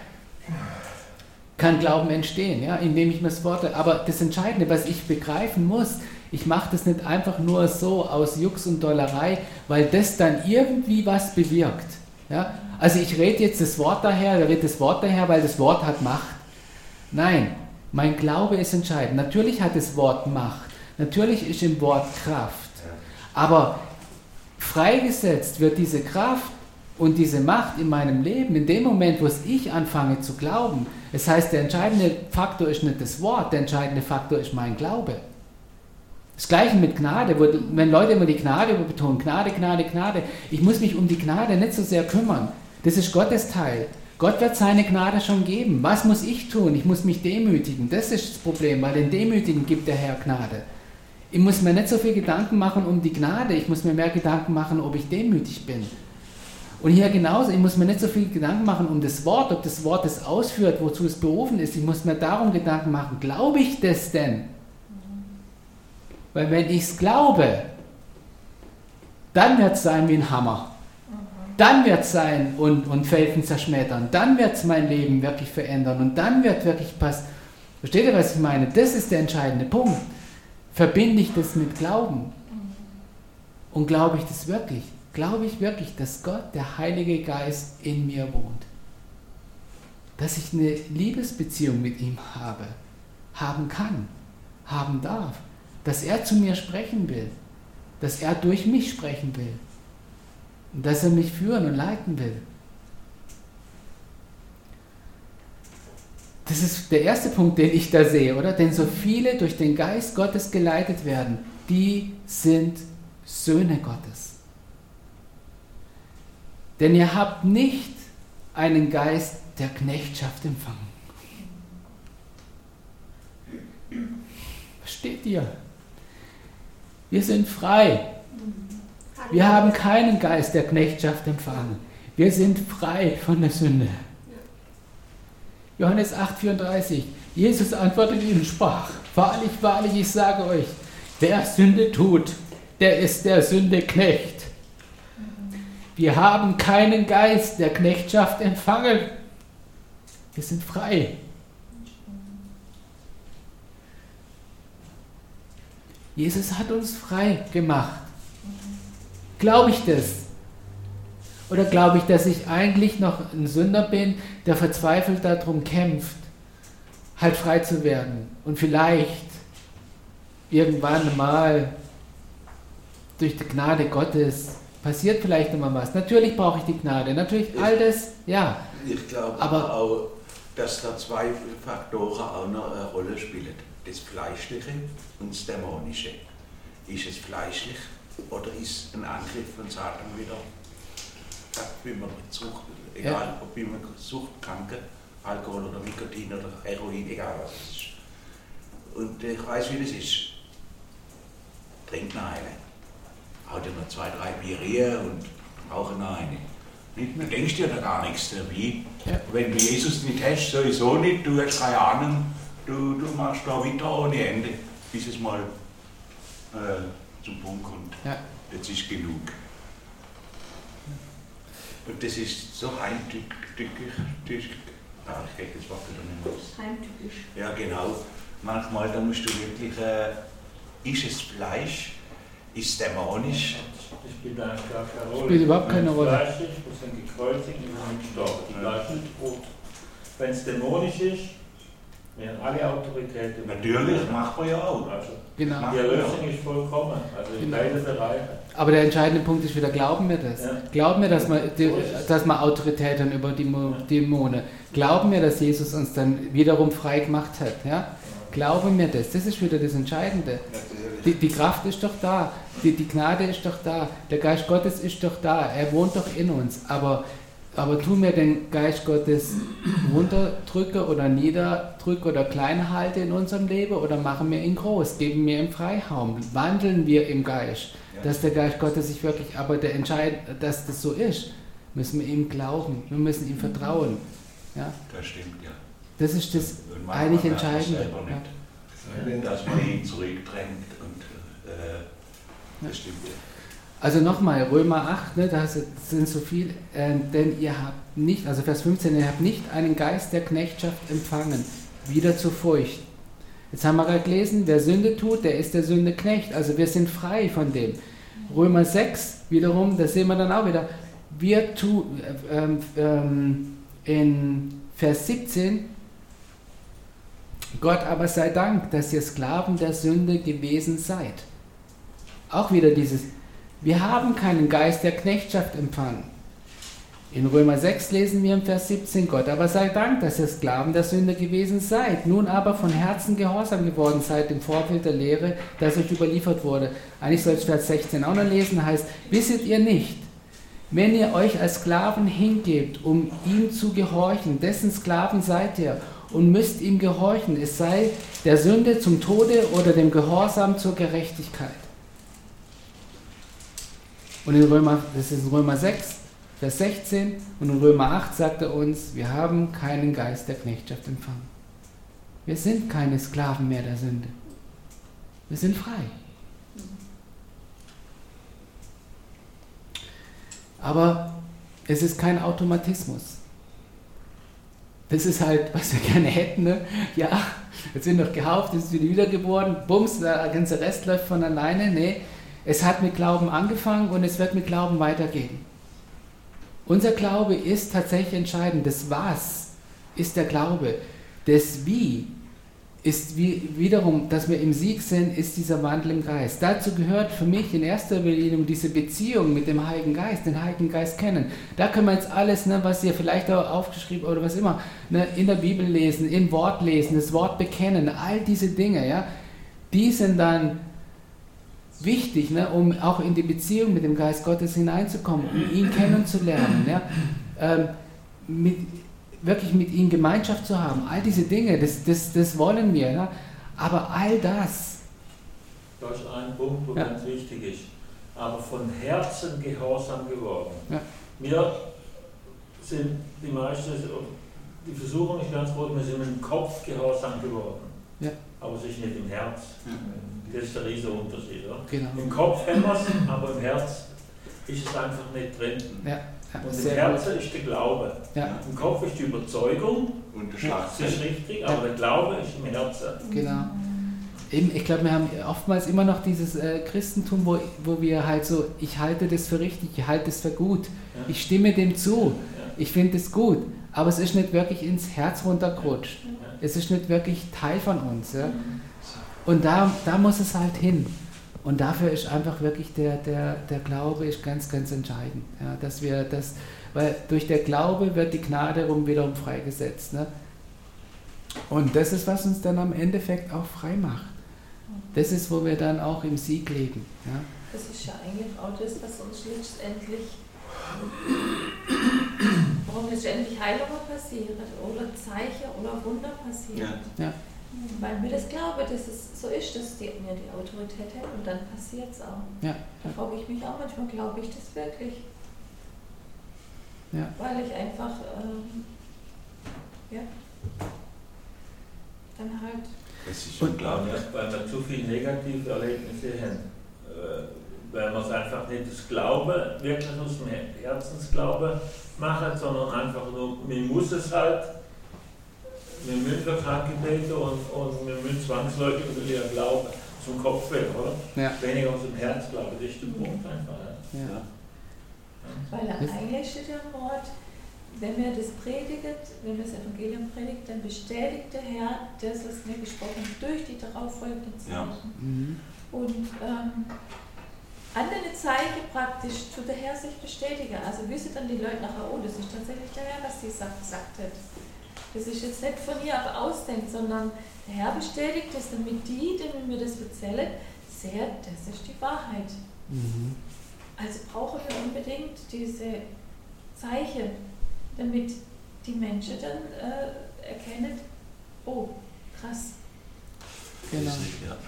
kann Glauben entstehen, ja, indem ich mir das Wort, aber das Entscheidende, was ich begreifen muss, ich mache das nicht einfach nur so aus Jux und Dollerei, weil das dann irgendwie was bewirkt. Ja? Also ich rede jetzt das Wort daher, ich rede das Wort daher, weil das Wort hat Macht. Nein, mein Glaube ist entscheidend. Natürlich hat das Wort Macht, natürlich ist im Wort Kraft, aber freigesetzt wird diese Kraft und diese Macht in meinem Leben in dem Moment, wo ich anfange zu glauben. Das heißt, der entscheidende Faktor ist nicht das Wort, der entscheidende Faktor ist mein Glaube. Das Gleiche mit Gnade, wo, wenn Leute immer die Gnade betonen, Gnade, Gnade, Gnade, ich muss mich um die Gnade nicht so sehr kümmern. Das ist Gottes Teil. Gott wird seine Gnade schon geben. Was muss ich tun? Ich muss mich demütigen. Das ist das Problem, weil den Demütigen gibt der Herr Gnade. Ich muss mir nicht so viel Gedanken machen um die Gnade, ich muss mir mehr Gedanken machen, ob ich demütig bin. Und hier genauso, ich muss mir nicht so viel Gedanken machen um das Wort, ob das Wort das ausführt, wozu es berufen ist. Ich muss mir darum Gedanken machen, glaube ich das denn? Weil wenn ich es glaube, dann wird es sein wie ein Hammer. Dann wird es sein und, und Felsen zerschmettern. Dann wird es mein Leben wirklich verändern. Und dann wird wirklich passieren. Versteht ihr, was ich meine? Das ist der entscheidende Punkt. Verbinde ich das mit Glauben? Und glaube ich das wirklich? Glaube ich wirklich, dass Gott, der Heilige Geist, in mir wohnt? Dass ich eine Liebesbeziehung mit ihm habe, haben kann, haben darf? Dass er zu mir sprechen will, dass er durch mich sprechen will und dass er mich führen und leiten will. Das ist der erste Punkt, den ich da sehe, oder? Denn so viele durch den Geist Gottes geleitet werden, die sind Söhne Gottes. Denn ihr habt nicht einen Geist der Knechtschaft empfangen. Versteht ihr? Wir sind frei. Wir haben keinen Geist der Knechtschaft empfangen. Wir sind frei von der Sünde. Johannes acht, vierunddreißig. Jesus antwortete ihnen und sprach: Wahrlich, wahrlich, ich sage euch, wer Sünde tut, der ist der Sünde Knecht. Wir haben keinen Geist der Knechtschaft empfangen. Wir sind frei. Jesus hat uns frei gemacht. Glaube ich das? Oder glaube ich, dass ich eigentlich noch ein Sünder bin, der verzweifelt darum kämpft, halt frei zu werden und vielleicht irgendwann mal durch die Gnade Gottes passiert vielleicht immer was. Natürlich brauche ich die Gnade, natürlich all das, ja. Ich glaube aber auch, dass da zwei Faktoren auch noch eine Rolle spielen. Das Fleischliche und das Dämonische. Ist es fleischlich oder ist ein Angriff von Satan wieder, wie man mit Sucht, egal ja. ob wie man Suchtkranke, Alkohol oder Nikotin oder Heroin, egal was es ist. Und ich weiß, wie das ist. Trink noch eine. Hau dir noch zwei, drei Bier und rauche noch eine. Du denkst dir da gar nichts dabei. Ja. Wenn du Jesus nicht hast, sowieso nicht, du hast keine Ahnung, du, du machst da weiter ohne Ende, bis es mal äh, zum Punkt kommt. Ja. Jetzt ist genug. Und das ist so heimtückisch. Ah, ich kriege das Wort wieder nicht raus. Heimtückisch. Ja, genau. Manchmal da musst du wirklich, äh, ist es Fleisch, ist dämonisch? Das spielt eigentlich gar keine Rolle. Spielt überhaupt keine Rolle. Fleisch ist, wir sind gekreuzigt und wir sind gestorben. Das Fleisch ist tot. Wenn es dämonisch ist, wären alle Autoritäten. Natürlich, machen wir ja auch. Also, genau. Die Erlösung ist vollkommen, also in genau. beiden Bereichen. Aber der entscheidende Punkt ist wieder, glauben wir das? Ja. Glauben wir, dass wir, die, dass wir Autorität haben über die Dämonen? Glauben wir, dass Jesus uns dann wiederum frei gemacht hat? Ja? Glauben wir das? Das ist wieder das Entscheidende. Die, die Kraft ist doch da, die, die Gnade ist doch da, der Geist Gottes ist doch da, er wohnt doch in uns. Aber, aber tun wir den Geist Gottes runterdrücken oder niederdrücken oder klein halten in unserem Leben oder machen wir ihn groß, geben wir ihm Freiraum, wandeln wir im Geist, dass der Geist Gottes sich wirklich, aber der Entscheid, dass das so ist, müssen wir ihm glauben, wir müssen ihm vertrauen. Ja? Das stimmt, ja. Das ist das eigentlich Entscheidende. Ja. Dass man ihn zurückdrängt und äh, das stimmt ja. Also nochmal, Römer acht, ne, da sind so viel, äh, denn ihr habt nicht, also Vers fünfzehn, ihr habt nicht einen Geist der Knechtschaft empfangen, wieder zur Furcht. Jetzt haben wir gerade gelesen, wer Sünde tut, der ist der Sünde Knecht, also wir sind frei von dem. Römer sechs wiederum, da sehen wir dann auch wieder, wir tun, ähm, ähm, in Vers siebzehn, Gott aber sei Dank, dass ihr Sklaven der Sünde gewesen seid. Auch wieder dieses, wir haben keinen Geist der Knechtschaft empfangen. In Römer sechs lesen wir im Vers siebzehn, Gott aber sei Dank, dass ihr Sklaven der Sünde gewesen seid, nun aber von Herzen gehorsam geworden seid im Vorbild der Lehre, das euch überliefert wurde. Eigentlich soll ich Vers sechzehn auch noch lesen, heißt, wisset ihr nicht, wenn ihr euch als Sklaven hingebt, um ihm zu gehorchen, dessen Sklaven seid ihr und müsst ihm gehorchen, es sei der Sünde zum Tode oder dem Gehorsam zur Gerechtigkeit. Und in Römer, das ist in Römer sechs, Vers sechzehn, und in Römer acht sagt er uns, wir haben keinen Geist der Knechtschaft empfangen. Wir sind keine Sklaven mehr der Sünde. Wir sind frei. Aber es ist kein Automatismus. Das ist halt, was wir gerne hätten. Ne? Ja, jetzt sind wir noch gehauft, jetzt sind wir wiedergeboren, bums, der ganze Rest läuft von alleine. Nee, es hat mit Glauben angefangen und es wird mit Glauben weitergehen. Unser Glaube ist tatsächlich entscheidend. Das Was ist der Glaube. Das Wie ist wie, wiederum, dass wir im Sieg sind, ist dieser Wandel im Geist. Dazu gehört für mich in erster Linie diese Beziehung mit dem Heiligen Geist, den Heiligen Geist kennen. Da können wir jetzt alles, ne, was ihr vielleicht auch aufgeschrieben oder was immer, ne, in der Bibel lesen, im Wort lesen, das Wort bekennen, all diese Dinge, ja, die sind dann wichtig, ne, um auch in die Beziehung mit dem Geist Gottes hineinzukommen, um ihn kennenzulernen, ja, ähm, mit, wirklich mit ihm Gemeinschaft zu haben. All diese Dinge, das, das, das wollen wir. Ja? Aber all das... Da ist ein Punkt, wo ja. ganz wichtig ist. Aber von Herzen gehorsam geworden. Ja. Wir sind die meisten die Versuchung ist ganz groß, wir sind im Kopf gehorsam geworden. Ja. Aber es ist nicht im Herz. Das ist der riesige Unterschied. Oder? Genau. Im Kopf haben wir es, aber im Herz ist es einfach nicht drin. Ja. Ja, und sehr im Herzen gut. ist der Glaube. Ja. Im Kopf ist die Überzeugung, Und der das Schlagzeug. ist richtig, aber der Glaube ist im Herzen. Genau. Eben, ich glaube, wir haben oftmals immer noch dieses äh, Christentum, wo, wo wir halt so, ich halte das für richtig, ich halte es für gut, Ja. ich stimme dem zu, Ja. ich finde es gut, aber es ist nicht wirklich ins Herz runtergerutscht. Ja. Es ist nicht wirklich Teil von uns. Ja? Und da, da muss es halt hin. Und dafür ist einfach wirklich der, der, der Glaube ist ganz, ganz entscheidend. Ja? Dass wir das, weil durch der Glaube wird die Gnade rum wiederum freigesetzt. Ne? Und das ist, was uns dann am Endeffekt auch frei macht. Das ist, wo wir dann auch im Sieg leben. Ja? Das ist ja eigentlich auch das, was uns letztendlich, warum letztendlich Heilungen passieren oder Zeichen oder Wunder passieren. Ja. Ja. Weil mir das glaube, dass es so ist, dass die mir die Autorität hat und dann passiert es auch. Ja. Da frage ich mich auch manchmal, glaube ich das wirklich? Ja. Weil ich einfach, ähm, ja, dann halt. Das ist Und- unglaublich. Weil wir zu viele negative Erlebnisse haben. Äh, weil wir es einfach nicht das Glaube, wirklich aus dem Herzensglaube machen, sondern einfach nur, man muss es halt, wir müssen für Kranke beten und, und wir müssen zwangsläufig über ihr Glauben zum Kopf weg, oder? Ja. Weniger aus dem Herz glauben, das ist der Punkt einfach. Ja. Ja. Weil eigentlich steht ja im Wort, wenn wir das predigen, wenn wir das Evangelium predigen, dann bestätigt der Herr das, was mir gesprochen hat, durch die darauffolgenden Ja. Zeichen. Mhm. Und ähm, andere Zeichen praktisch zu der Herr sich bestätigen. Also wissen dann die Leute nachher, oh, das ist tatsächlich der Herr, was sie sagt, gesagt hat. Das ist jetzt nicht von ihr aber ausdenkt, sondern der Herr bestätigt es, damit die, denen mir das erzählen, sehen, das ist die Wahrheit. Mhm. Also brauchen wir unbedingt diese Zeichen, damit die Menschen dann äh, erkennen, oh, krass. Genau. Das ist, ja.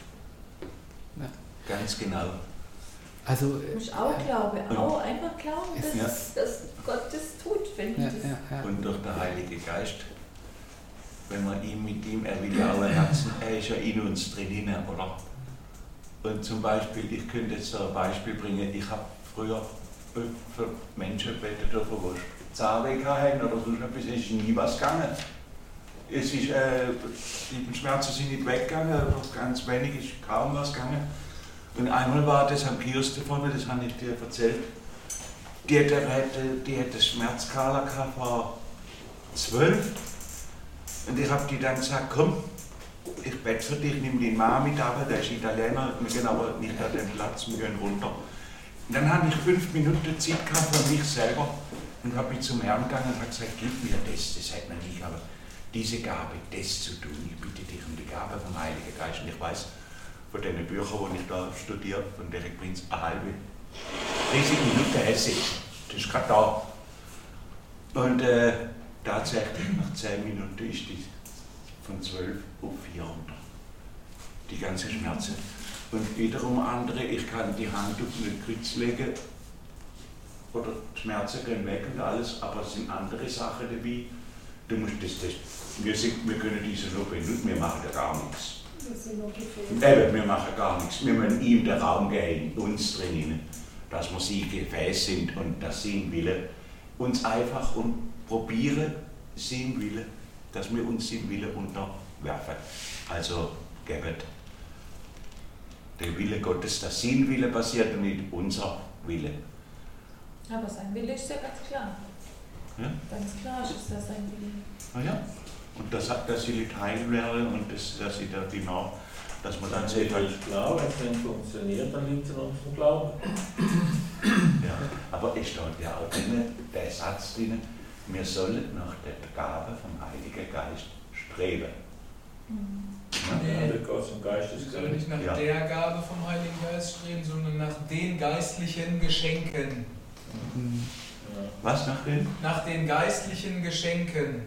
Ja. Ganz genau. Also, Ich muss auch glauben, auch einfach glauben, dass, Ja. dass Gott das tut, wenn ich ja, das. ja, ja. Und durch den Heiligen Geist, wenn wir ihn mit ihm, er will ja alle Herzen, er ist ja in uns drin, oder? Und zum Beispiel, ich könnte jetzt ein Beispiel bringen, ich habe früher für Menschen gebetet, die Zahnweh hatten oder sonst etwas, es ist nie was gegangen. Es ist, äh, die Schmerzen sind nicht weggegangen, aber ganz wenig ist kaum was gegangen. Und einmal war das am Kiosk vorne, das habe ich dir erzählt, die hat, die hat eine Schmerzskala gehabt vor zwölf. Und ich habe die dann gesagt, komm, ich bete für dich, nimm den Mann mit, aber der ist Italiener, wir gehen aber nicht an den Platz, wir gehen runter. Und dann habe ich fünf Minuten Zeit gehabt für mich selber und habe mich zum Herrn gegangen und habe gesagt, gib mir das, das hat man nicht, aber diese Gabe, das zu tun, ich bitte dich um die Gabe vom Heiligen Geist. Und ich weiß, von den Büchern, die ich da studiere, von Derek Prinz, eine halbe, dreißig Minuten esse ich. Das ist gerade da. Und äh, tatsächlich, nach zehn Minuten ist die von zwölf auf vierhundert. Die ganze Schmerzen. Und wiederum andere, ich kann die Hand auf eine Kreuz legen, oder die Schmerzen gehen weg und alles, aber es sind andere Sachen dabei. Du musst das, das, wir, sind, wir können diese nur benutzen, wir machen da gar nichts. Das sind nur Gefäße. Eben, wir machen gar nichts. Wir müssen ihm den Raum geben, uns drinnen, dass wir sie Gefäß sind und dass sein Wille uns einfach und probieren, sein Wille, dass wir uns sein Wille unterwerfen. Also gebet der Wille Gottes, dass sein Wille passiert und nicht unser Wille. Aber sein Wille ist ja ganz klar. Ja? Ganz klar ist das sein Wille. Ah ja. Und das, dass sie Teil werden und das, dass sie da genau, dass man dann Das sieht, halt, ist klar, wenn es nicht funktioniert, dann liegt es an unserem Glauben. ja, aber es steht ja auch drin, der Satz drin, wir sollen nach der Gabe vom Heiligen Geist streben. Ja, der Gott zum Geist Wir ist sollen nicht nach Ja. der Gabe vom Heiligen Geist streben, sondern nach den geistlichen Geschenken. Mhm. Ja. Was nach dem? Nach den geistlichen Geschenken.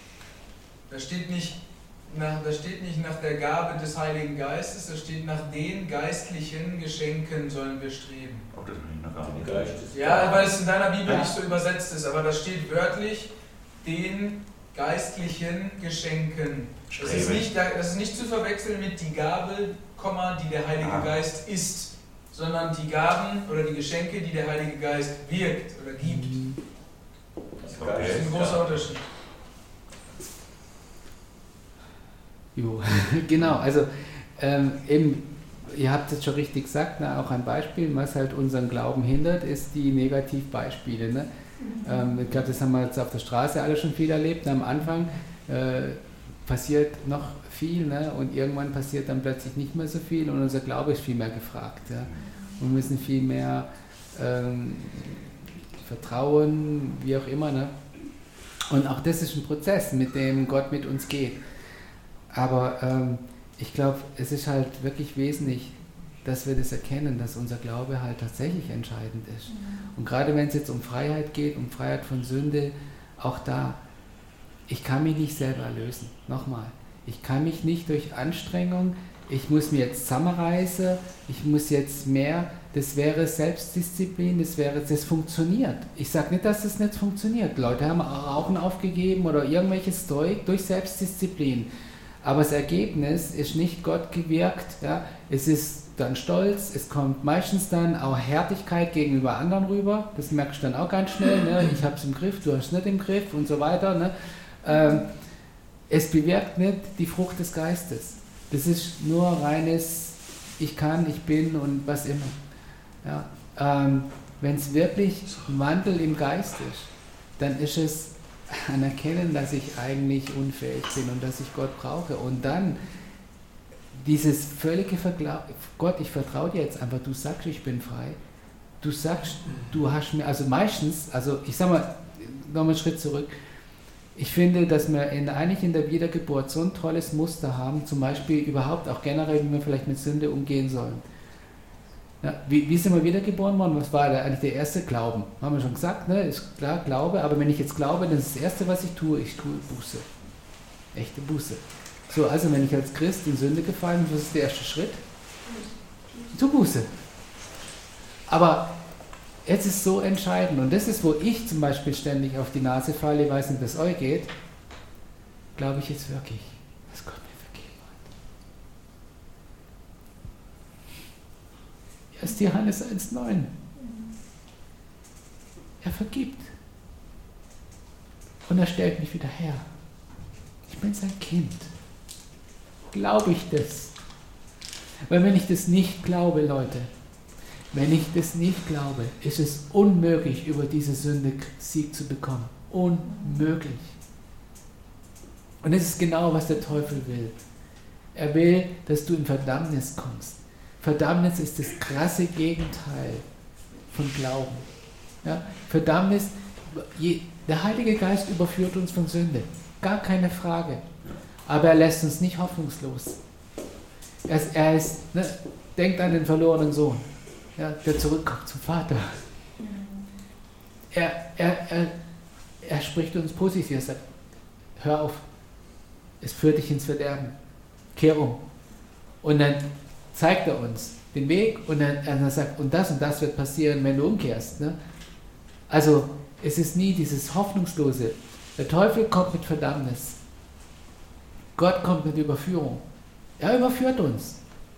Da steht nicht nach, da steht nicht nach der Gabe des Heiligen Geistes, da steht nach den geistlichen Geschenken sollen wir streben. Oh, das will ich noch gar Der nicht. Geist ist Ja, weil es in deiner Bibel Ja. nicht so übersetzt ist, aber da steht wörtlich den geistlichen Geschenken. Das ist, Streben. nicht, das ist nicht zu verwechseln mit die Gabe, die der Heilige Ah. Geist ist, sondern die Gaben oder die Geschenke, die der Heilige Geist wirkt oder gibt. Das ist ein großer Unterschied. Jo, genau, also ähm, eben, ihr habt es schon richtig gesagt, ne, auch ein Beispiel, was halt unseren Glauben hindert, ist die Negativbeispiele. Ne? Ähm, ich glaube, das haben wir jetzt auf der Straße alle schon viel erlebt. Ne? Am Anfang äh, passiert noch viel, ne? Und irgendwann passiert dann plötzlich nicht mehr so viel und unser Glaube ist viel mehr gefragt. Ja? Und wir müssen viel mehr ähm, vertrauen, wie auch immer. Ne? Und auch das ist ein Prozess, mit dem Gott mit uns geht. Aber ähm, ich glaube, es ist halt wirklich wesentlich, dass wir das erkennen, dass unser Glaube halt tatsächlich entscheidend ist. Und gerade wenn es jetzt um Freiheit geht, um Freiheit von Sünde, auch da, ich kann mich nicht selber erlösen. Nochmal, ich kann mich nicht durch Anstrengung, ich muss mir jetzt zusammenreißen, ich muss jetzt mehr, das wäre Selbstdisziplin, das wäre, das funktioniert. Ich sage nicht, dass das nicht funktioniert. Leute haben Rauchen aufgegeben oder irgendwelches Zeug durch Selbstdisziplin. Aber das Ergebnis ist nicht Gott gewirkt. Ja? Es ist dann Stolz, es kommt meistens dann auch Härtigkeit gegenüber anderen rüber. Das merkst du dann auch ganz schnell. Ne? Ich habe es im Griff, du hast es nicht im Griff und so weiter. Ne? Ähm, es bewirkt nicht die Frucht des Geistes. Das ist nur reines Ich kann, ich bin und was immer. Ja? Ähm, wenn es wirklich ein Wandel im Geist ist, dann ist es anerkennen, dass ich eigentlich unfähig bin und dass ich Gott brauche. Und dann dieses völlige Vergleich, Gott, ich vertraue dir jetzt einfach, du sagst, ich bin frei. Du sagst, du hast mir, also meistens, also ich sag mal, nochmal einen Schritt zurück. Ich finde, dass wir in, eigentlich in der Wiedergeburt so ein tolles Muster haben, zum Beispiel überhaupt auch generell, wie wir vielleicht mit Sünde umgehen sollen. Ja, wie, wie sind wir wiedergeboren worden? Was war da eigentlich der erste Glauben? Haben wir schon gesagt, ne? Ist klar, Glaube, aber wenn ich jetzt glaube, dann ist das Erste, was ich tue, ich tue Buße. Echte Buße. So, also wenn ich als Christ in Sünde gefallen bin, was ist der erste Schritt? Ich tue Buße. Aber jetzt ist so entscheidend, und das ist, wo ich zum Beispiel ständig auf die Nase falle, ich weiß nicht, wie es euch geht, glaube ich jetzt wirklich, dass Gott mir vergeben hat. erster Johannes eins neun. Er vergibt. Und er stellt mich wieder her. Ich bin sein Kind. Glaube ich das? Weil wenn ich das nicht glaube, Leute, wenn ich das nicht glaube, ist es unmöglich, über diese Sünde Sieg zu bekommen. Unmöglich. Und das ist genau, was der Teufel will. Er will, dass du in Verdammnis kommst. Verdammnis ist das krasse Gegenteil von Glauben. Ja? Verdammnis, je, der Heilige Geist überführt uns von Sünde. Gar keine Frage. Aber er lässt uns nicht hoffnungslos. Er ist, er ist ne, denkt an den verlorenen Sohn, ja, der zurückkommt zum Vater. Er, er, er, er spricht uns positiv. Er sagt, hör auf, es führt dich ins Verderben. Kehr um. Und dann zeigt er uns den Weg und dann er sagt, und das und das wird passieren, wenn du umkehrst. Ne? Also es ist nie dieses Hoffnungslose. Der Teufel kommt mit Verdammnis. Gott kommt mit Überführung. Er überführt uns.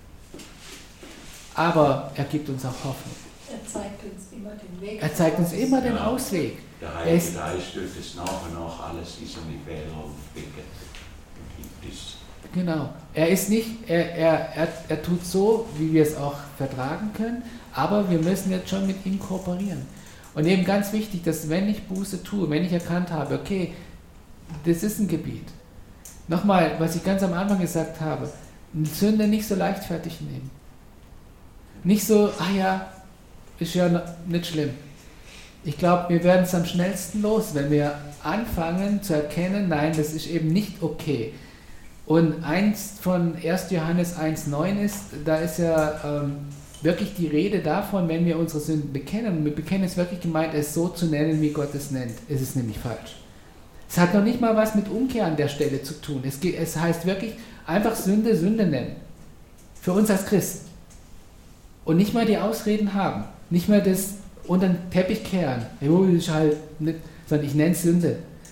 Aber er gibt uns auch Hoffnung. Er zeigt uns immer den Weg. Er zeigt uns immer den Ausweg. Der Er Heilige ist, Geist tut es nach und nach alles in so eine Fehler aufdecken. Gibt es. genau. Er ist nicht, er, er, er, er tut so, wie wir es auch vertragen können, aber wir müssen jetzt schon mit ihm kooperieren. Und eben ganz wichtig, dass wenn ich Buße tue, wenn ich erkannt habe, okay, das ist ein Gebiet. Nochmal, was ich ganz am Anfang gesagt habe, Sünde nicht so leichtfertig nehmen. Nicht so, ah ja, ist ja nicht schlimm. Ich glaube, wir werden es am schnellsten los, wenn wir anfangen zu erkennen, nein, das ist eben nicht okay. Und eins von erster Johannes eins neun ist, da ist ja ähm, wirklich die Rede davon, wenn wir unsere Sünden bekennen, und mit bekennen ist wirklich gemeint, es so zu nennen, wie Gott es nennt. Es ist nämlich falsch. Es hat noch nicht mal was mit Umkehr an der Stelle zu tun. Es, geht, es heißt wirklich, einfach Sünde, Sünde nennen. Für uns als Christen. Und nicht mal die Ausreden haben. Nicht mal das unter den Teppich kehren. Jo, ist halt nicht, sondern ich nenne es Sünde.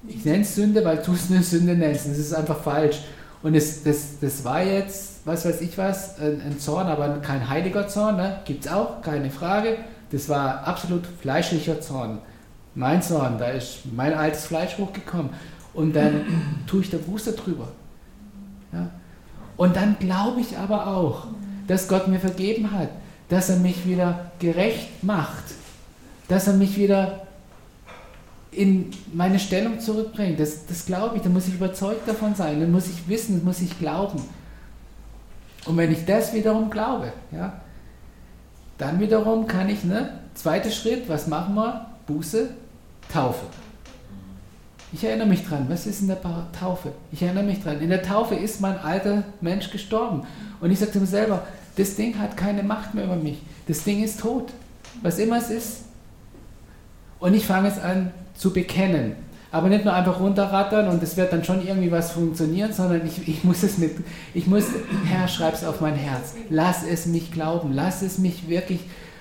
Ich nenne es Sünde, weil du es eine Sünde nennst. Das ist einfach falsch. Und es, das, das war jetzt, was weiß ich was, ein, ein Zorn, aber kein heiliger Zorn, ne? Gibt es auch, keine Frage. Das war absolut fleischlicher Zorn. Mein Zorn, da ist mein altes Fleisch hochgekommen. Und dann tue ich da Buße drüber. Ja? Und dann glaube ich aber auch, dass Gott mir vergeben hat, dass er mich wieder gerecht macht, dass er mich wieder in meine Stellung zurückbringt. Das, das glaube ich, da muss ich überzeugt davon sein, dann muss ich wissen, das muss ich glauben. Und wenn ich das wiederum glaube, ja, dann wiederum kann ich, ne, zweiter Schritt, was machen wir? Buße, Taufe. Ich erinnere mich dran, was ist in der Taufe? Ich erinnere mich dran, in der Taufe ist mein alter Mensch gestorben. Und ich sagte mir selber, das Ding hat keine Macht mehr über mich. Das Ding ist tot. Was immer es ist. Und ich fange es an zu bekennen. Aber nicht nur einfach runterrattern und es wird dann schon irgendwie was funktionieren, sondern ich, ich muss es mit, ich muss, Herr, schreib's auf mein Herz. Lass es mich glauben. Lass es mich wirklich,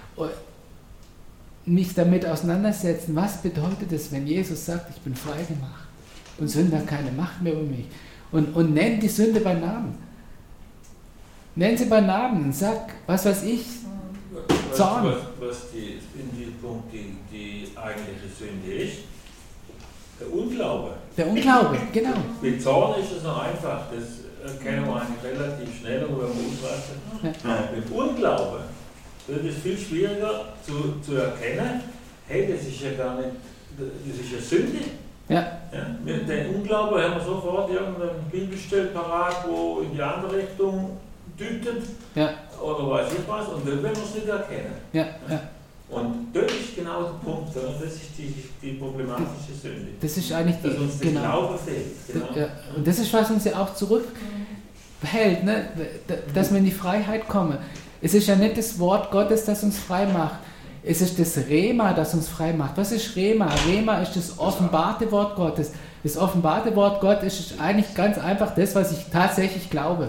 mich damit auseinandersetzen. Was bedeutet es, wenn Jesus sagt, ich bin frei gemacht und Sünde hat keine Macht mehr über mich? Und, und nenn die Sünde bei Namen. Nenn sie bei Namen und sag, was weiß ich, Zorn. Was, was die, in diesem Punkt die, die eigentliche Sünde ist, der Unglaube. Der Unglaube, genau. Mit Zorn ist es noch einfach, das erkennen wir eigentlich relativ schnell, wenn wir auswaschen. Ja. Mit Unglaube wird es viel schwieriger zu, zu erkennen, hey, das ist ja gar nicht, das ist ja Sünde. Ja. Ja, mit dem Unglaube haben wir sofort irgendein Bibelstelle parat, wo in die andere Richtung deutet, ja, oder weiß ich was, und dann werden wir es nicht erkennen. Ja, ja. Und das ist genau der Punkt, das ist die, die problematische Sünde. Das ist eigentlich die, dass uns der genau. Glaube fehlt. Genau. Ja, und das ist, was uns ja auch zurückhält, ne? Dass wir in die Freiheit kommen. Es ist ja nicht das Wort Gottes, das uns frei macht. Es ist das Rema, das uns frei macht. Was ist Rema? Rema ist das offenbarte Wort Gottes. Das offenbarte Wort Gottes ist eigentlich ganz einfach das, was ich tatsächlich glaube.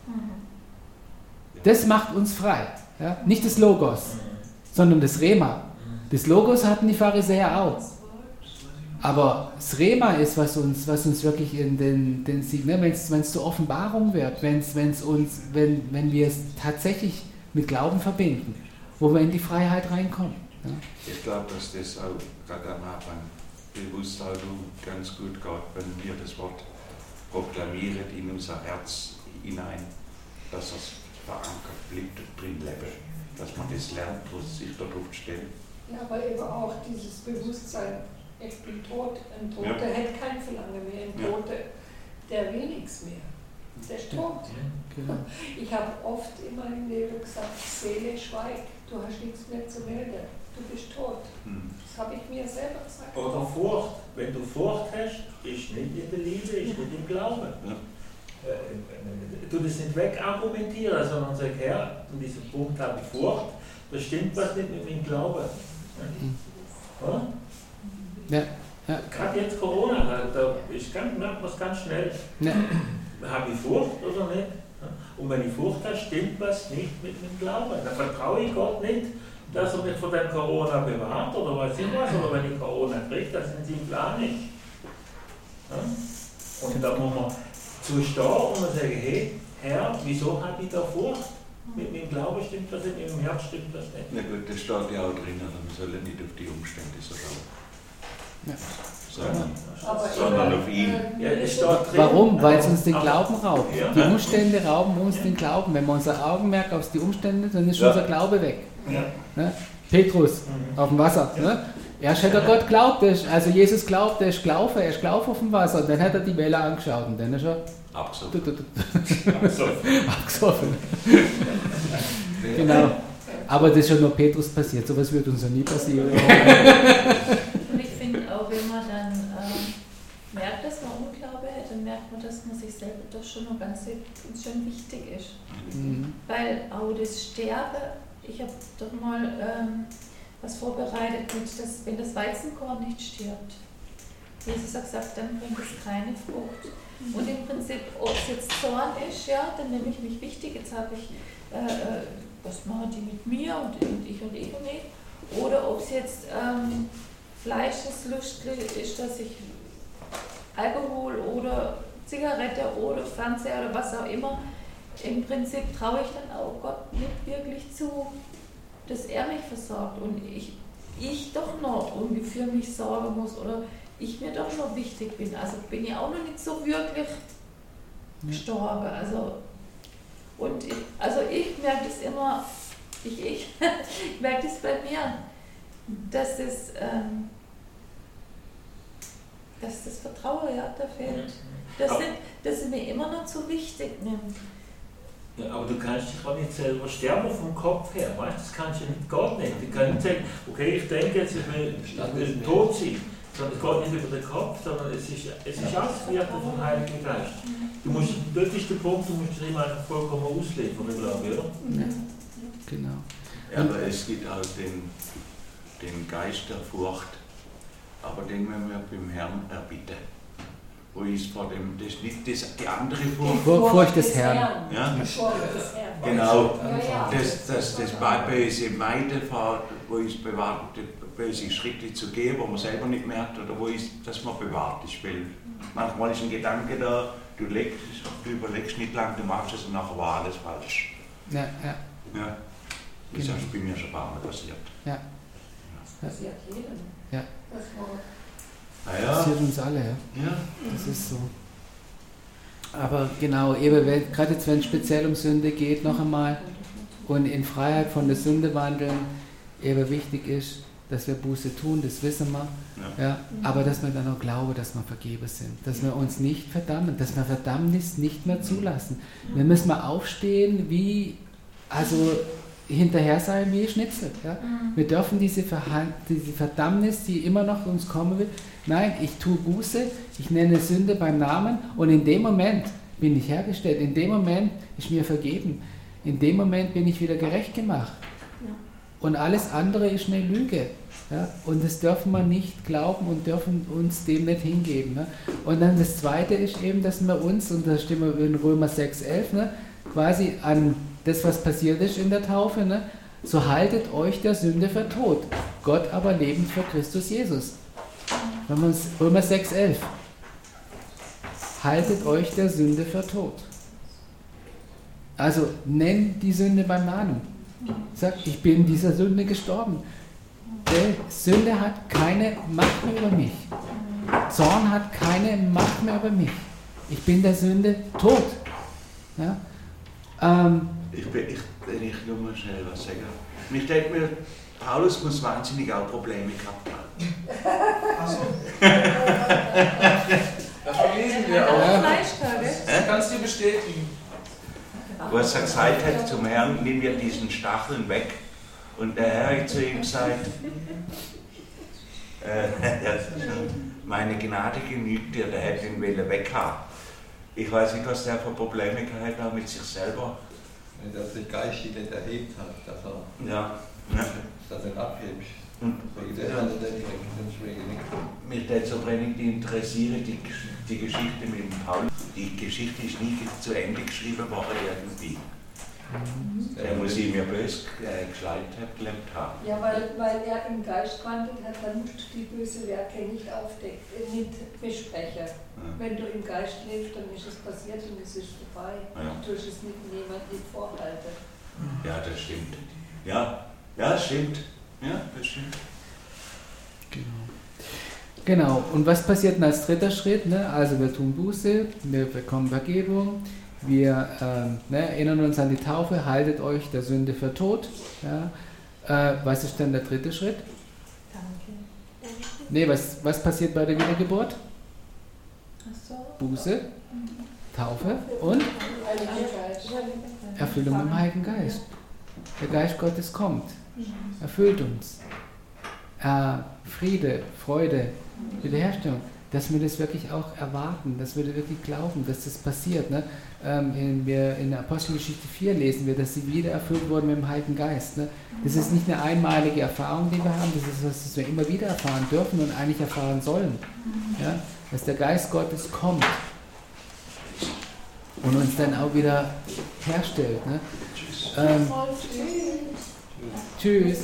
Das macht uns frei. Ja? Nicht das Logos, sondern das Rema. Das Logos hatten die Pharisäer auch. Aber das Rema ist, was uns, was uns wirklich in den, den Sieg, ne? wenn es zur Offenbarung wird, wenn's, wenn's uns, wenn, wenn wir es tatsächlich mit Glauben verbinden, wo wir in die Freiheit reinkommen. Ja? Ich glaube, dass das auch gerade am Anfang bewusst auch ganz gut geht, wenn wir das Wort proklamieren in unser Herz hinein, dass es verankert bleibt und drin leben, dass man das lernt, was sich darauf stellt. Ja, aber eben auch dieses Bewusstsein, ich bin tot, ein Toter ja. hat kein Verlangen mehr, ein Toter, ja. der will nichts mehr, der ist tot. Ja, genau. Ich habe oft in meinem Leben gesagt, Seele, schweig, du hast nichts mehr zu melden, du bist tot. Hm. Das habe ich mir selber gesagt. Oder Furcht, wenn du Furcht hast, ist nicht in der Liebe, ist nicht im Glauben. Ja. Du das nicht wegargumentieren, sondern sag, Herr, an diesem Punkt habe ich Furcht, da stimmt was nicht mit meinem Glauben. Oder? Ja, ja. Gerade jetzt Corona, da ist ganz, merkt man es ganz schnell. Ja. Habe ich Furcht oder nicht? Und wenn ich Furcht habe, stimmt was nicht mit meinem Glauben. Dann vertraue ich Gott nicht, dass er mich von dem Corona bewahrt oder weiß ich was, oder wenn ich Corona kriege, dass es nicht im Plan ist. Und da muss man zu stehen und man sagen, hey, Herr, wieso habe ich da Furcht? Mit meinem Glauben stimmt das nicht, mit meinem Herz stimmt das nicht. Na gut, das steht ja auch drin, man soll nicht auf die Umstände so schauen. Ja. Sondern, aber sondern auf ihn. Ja, das steht drin. Warum? Weil es uns den Glauben raubt. Ja. Die Umstände rauben uns ja. den Glauben. Wenn wir unser Augenmerk auf die Umstände, dann ist ja. unser Glaube weg. Ja. Ne? Petrus mhm. auf dem Wasser. Ne? Erst hat er Gott glaubt, also Jesus glaubt, er ist gelaufen, er ist gelaufen auf dem Wasser. Und dann hat er die Welle angeschaut und dann ist er abgesoffen. abgesoffen. Genau. Aber das ist schon nur Petrus passiert, sowas wird uns ja nie passieren. Und ich finde auch, wenn man dann ähm, merkt, dass man Unglaube hat, dann merkt man, dass man sich selber doch schon noch ganz, ganz schön wichtig ist. Mhm. Weil auch das Sterben, ich habe doch mal ähm, was vorbereitet, mit dass, wenn das Weizenkorn nicht stirbt. Jesus hat gesagt, dann bringt es keine Frucht. Mhm. Und im Prinzip, ob es jetzt Zorn ist, ja, dann nehme ich mich wichtig, jetzt habe ich, äh, was machen die mit mir und, und ich und ich und ich. Oder ob es jetzt ähm, Fleischeslust ist, dass ich Alkohol oder Zigarette oder Fernseher oder was auch immer, im Prinzip traue ich dann auch Gott nicht wirklich zu, dass er mich versorgt und ich, ich doch noch irgendwie für mich sorgen muss oder ich mir doch noch wichtig bin. Also bin ich auch noch nicht so wirklich gestorben. Also, und ich, also ich merke das immer, ich, ich, ich merke das bei mir, dass das, ähm, dass das Vertrauen ja, da fehlt. Dass, Aber, ich, dass ich mir immer noch zu wichtig nimmt. ja, aber du kannst dich auch nicht selber sterben vom Kopf her, weißt? Das kannst du nicht, geht nicht. Du kannst nicht sagen, okay, ich denke jetzt, ich will, ich will tot sein. Sondern es geht nicht über den Kopf, sondern es ist, es ist Auswirkung vom Heiligen Geist. Du musst, dort ist der Punkt, du musst dich immer einfach vollkommen ausliefern, glaube ich, oder? Ja, genau. Ja, aber es gibt auch den, den Geist der Furcht, aber den müssen wir beim Herrn erbitten. Wo ist vor dem, das ist nicht das, die andere Furcht. Furcht, Furcht des Herrn. Ja? Furcht des Herrn. Genau, Ja, ja. das, das, das böse Meiden, wo ist bewahrt, böse Schritte zu gehen, wo man selber nicht merkt, oder wo ist, dass man bewahrt ist. Weil manchmal ist ein Gedanke da, du, legst, du überlegst nicht lang, du machst es und nachher war alles falsch. Ja, ja. Ja. Das Genau. ist bei mir schon ein paar Mal passiert. Ja. Das passiert jedem. Ja. Das war Naja, Passiert uns alle, ja. ja. Das ist so. Aber genau, eben, wenn- gerade jetzt, wenn es speziell um Sünde geht, noch einmal, und in Freiheit von der Sünde wandeln, eben wichtig ist, dass wir Buße tun, das wissen wir, Ja. ja, aber dass wir dann auch glauben, dass wir vergeben sind, dass wir uns nicht verdammen, dass wir Verdammnis nicht mehr zulassen. Wir müssen mal aufstehen wie, also hinterher sein wie Schnitzel. Ja? Wir dürfen diese, Verhan- diese Verdammnis, die immer noch uns kommen will, nein, ich tue Buße, ich nenne Sünde beim Namen und in dem Moment bin ich hergestellt, in dem Moment ist mir vergeben, in dem Moment bin ich wieder gerecht gemacht. Und alles andere ist eine Lüge. Ja? Und das dürfen wir nicht glauben und dürfen uns dem nicht hingeben. Ne? Und dann das Zweite ist eben, dass wir uns, und da stehen wir in Römer sechs, elf, ne, quasi an das, was passiert ist in der Taufe, ne, so haltet euch der Sünde für tot, Gott aber lebend für Christus Jesus. Wenn wir uns, Römer sechs, elf. Haltet euch der Sünde für tot. Also nenn die Sünde beim Namen. Sag, ich bin dieser Sünde gestorben. Die Sünde hat keine Macht mehr über mich. Zorn hat keine Macht mehr über mich. Ich bin der Sünde tot. Ja? Ähm, Ich, bin, ich, wenn ich nur mal schnell was sagen. Ich denke mir, Paulus muss wahnsinnig auch Probleme gehabt haben. Achso. Das verlesen wir auch. Ja. Fleischtage. Das kannst du bestätigen. Wo er gesagt hat zum Herrn, nimm mir diesen Stacheln weg. Und der Herr hat zu ihm gesagt, äh, meine Gnade genügt dir, der hätte ihn wollen weghaben. Ich weiß nicht, was der für Probleme gehabt hat mit sich selber. Wenn er sich geistig nicht erhebt hat, dass er, Ja. Ja. dass er abhebt. Und Wegen der hat er den deswegen nicht. mich hat so wenig interessiert, die, die Geschichte mit dem Paulus. Die Geschichte ist nie zu Ende geschrieben worden irgendwie. Der muss ihn mir böse äh, geschleitet haben. Ja, weil, weil er im Geist wandelt hat, dann musst du die böse Werke nicht aufdecken, äh, nicht besprechen. Ja. Wenn du im Geist lebst, dann ist es passiert und es ist vorbei. Ja. Du tust es mit jemandem nicht vorhalten. Ja, das stimmt. Ja, ja, das stimmt. Ja, das stimmt. Genau. Genau, und was passiert dann als dritter Schritt? Ne? Also wir tun Buße, wir bekommen Vergebung, wir ähm, ne, erinnern uns an die Taufe, haltet euch der Sünde für tot. Ja? Äh, was ist dann der dritte Schritt? Danke. Nee, was, was passiert bei der Wiedergeburt? Achso. Buße, Taufe und Erfüllung im Heiligen Geist. Der Geist Gottes kommt, erfüllt uns. Äh, Friede, Freude, Wiederherstellung, dass wir das wirklich auch erwarten, dass wir wirklich glauben, dass das passiert. Ne? Ähm, in, wir, in der Apostelgeschichte vier lesen wir, dass sie wieder erfüllt wurden mit dem Heiligen Geist. Ne? Das ist nicht eine einmalige Erfahrung, die wir haben, das ist was, das wir immer wieder erfahren dürfen und eigentlich erfahren sollen. Ja? Dass der Geist Gottes kommt und uns dann auch wieder herstellt. Ne? Ähm, tschüss.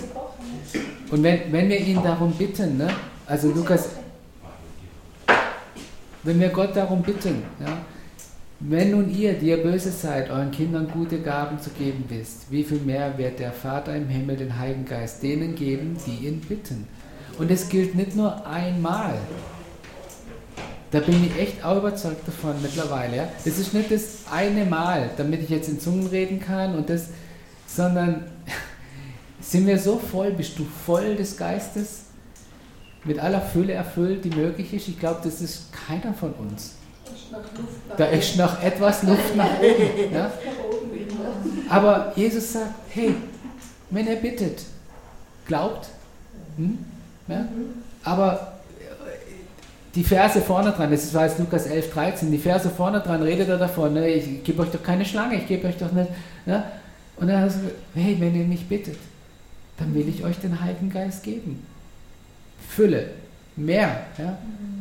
Und wenn, wenn wir ihn darum bitten, ne? Also Lukas, wenn wir Gott darum bitten, ja, wenn nun ihr, die ihr böse seid, euren Kindern gute Gaben zu geben wisst, wie viel mehr wird der Vater im Himmel den Heiligen Geist denen geben, die ihn bitten. Und es gilt nicht nur einmal. Da bin ich echt auch überzeugt davon mittlerweile. Ja. Das ist nicht das eine Mal, damit ich jetzt in Zungen reden kann, und das, sondern sind wir so voll, bist du voll des Geistes, mit aller Fülle erfüllt, die möglich ist? Ich glaube, das ist keiner von uns. Da ist noch etwas Luft nach oben. Ja? Aber Jesus sagt, hey, wenn ihr bittet, glaubt. Hm? Ja? Aber die Verse vorne dran, das war jetzt Lukas elf, dreizehn, die Verse vorne dran redet er davon, ne? Ich gebe euch doch keine Schlange, ich gebe euch doch nicht. Ne? Und dann hat er gesagt, hey, wenn ihr mich bittet, dann will ich euch den Heiligen Geist geben. Fülle, mehr. Ja?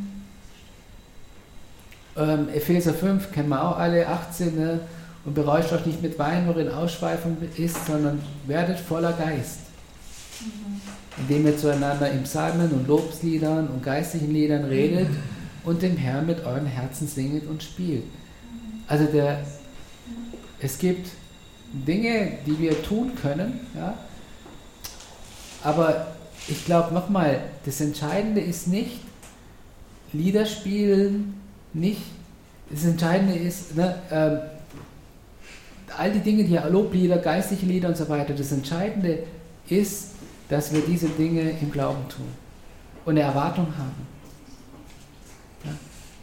Ähm, Epheser fünf kennen wir auch alle, achtzehn, ne? Und berauscht euch nicht mit Wein, worin Ausschweifung ist, sondern werdet voller Geist. Mhm. Indem ihr zueinander in Psalmen und Lobsliedern und geistlichen Liedern redet und dem Herrn mit euren Herzen singet und spielt. Also der, es gibt Dinge, die wir tun können, ja? Aber ich glaube nochmal, das Entscheidende ist nicht Lieder spielen, nicht, das Entscheidende ist, ne, ähm, all die Dinge, die Loblieder, geistliche Lieder und so weiter, das Entscheidende ist, dass wir diese Dinge im Glauben tun und eine Erwartung haben. Ja.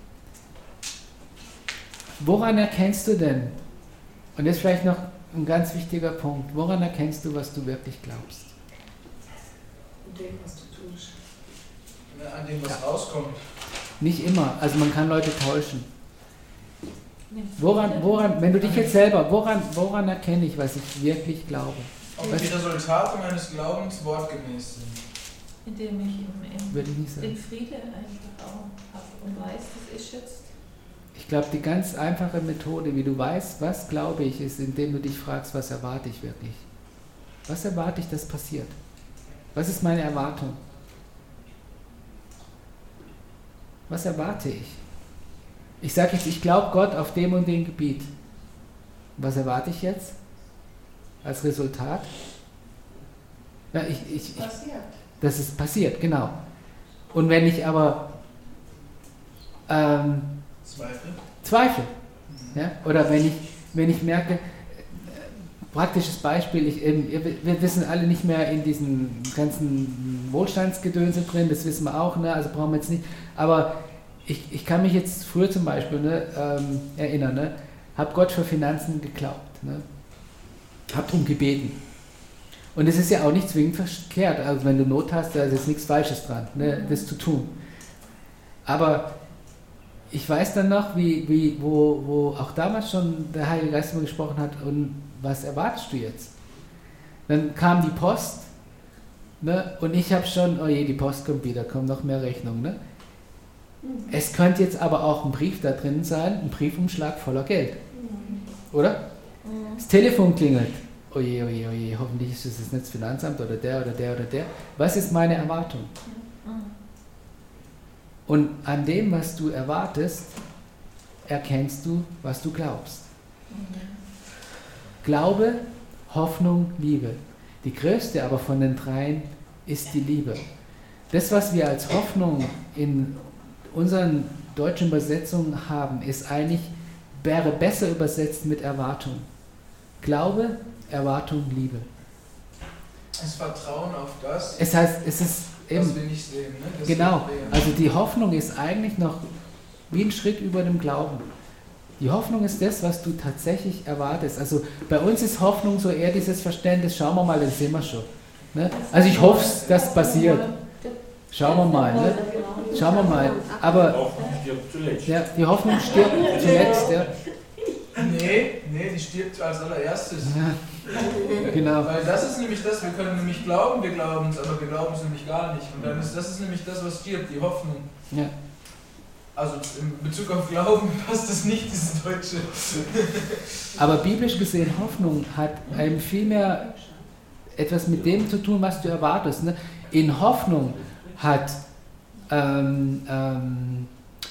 Woran erkennst du denn, und das ist vielleicht noch ein ganz wichtiger Punkt, woran erkennst du, was du wirklich glaubst? An dem, was du tust. An dem, was ja. rauskommt. Nicht immer, also man kann Leute täuschen. Woran, woran, wenn du dich jetzt selber, woran, woran erkenne ich, was ich wirklich glaube? Ob die Resultate meines Glaubens wortgemäß sind. Indem ich im, Würde ich nicht sagen. den Friede einfach auch habe und weiß, das ist jetzt. Ich glaube, die ganz einfache Methode, wie du weißt, was glaube ich, ist, indem du dich fragst, was erwarte ich wirklich? Was erwarte ich, dass passiert? Was ist meine Erwartung? Was erwarte ich? Ich sage jetzt, ich glaube Gott auf dem und dem Gebiet. Was erwarte ich jetzt? Als Resultat? Ja, ich, ich, ich, passiert. Das ist passiert, genau. Und wenn ich aber ähm, Zweifel, Zweifel ja, oder wenn ich, wenn ich merke, äh, praktisches Beispiel, ich, ähm, wir wissen alle nicht mehr in diesen ganzen Wohlstandsgedönse drin, das wissen wir auch, ne, also brauchen wir jetzt nicht, aber ich, ich kann mich jetzt früher zum Beispiel ne, ähm, erinnern, ne, habe Gott für Finanzen geglaubt, ne, habe darum gebeten. Und es ist ja auch nicht zwingend verkehrt, also wenn du Not hast, da ist jetzt nichts Falsches dran, ne, das zu tun. Aber ich weiß dann noch, wie, wie, wo, wo auch damals schon der Heilige Geist immer gesprochen hat, und was erwartest du jetzt? Dann kam die Post, ne, und ich habe schon, oh je, die Post kommt wieder, kommen noch mehr Rechnungen. Ne? Es könnte jetzt aber auch ein Brief da drin sein, ein Briefumschlag voller Geld. Oder? Das Telefon klingelt. Oje, oje, oje, hoffentlich ist es nicht das Finanzamt oder der oder der oder der. Was ist meine Erwartung? Und an dem, was du erwartest, erkennst du, was du glaubst. Glaube, Hoffnung, Liebe. Die größte aber von den dreien ist die Liebe. Das, was wir als Hoffnung in unseren deutschen Übersetzungen haben, ist eigentlich, wäre besser übersetzt mit Erwartung. Glaube, Erwartung, Liebe. Das Vertrauen auf das, es heißt, es ist eben, was wir nicht sehen. Ne? Das genau, also die Hoffnung ist eigentlich noch wie ein Schritt über dem Glauben. Die Hoffnung ist das, was du tatsächlich erwartest. Also bei uns ist Hoffnung so eher dieses Verständnis, schauen wir mal, dann sehen wir schon. Ne? Also ich hoffe, dass passiert. Schauen wir mal. Ne? Schauen wir mal. Aber ja, die Hoffnung stirbt zuletzt. Ja. Nee, nee, die stirbt als allererstes. Ja, genau. Weil das ist nämlich das, wir können nämlich glauben, wir glauben es, aber wir glauben es nämlich gar nicht. Und dann ist das ist nämlich das, was stirbt, die Hoffnung. Ja. Also in Bezug auf Glauben passt das nicht, dieses Deutsche. Aber biblisch gesehen, Hoffnung hat einem viel mehr etwas mit dem zu tun, was du erwartest. Ne? In Hoffnung hat ähm, ähm,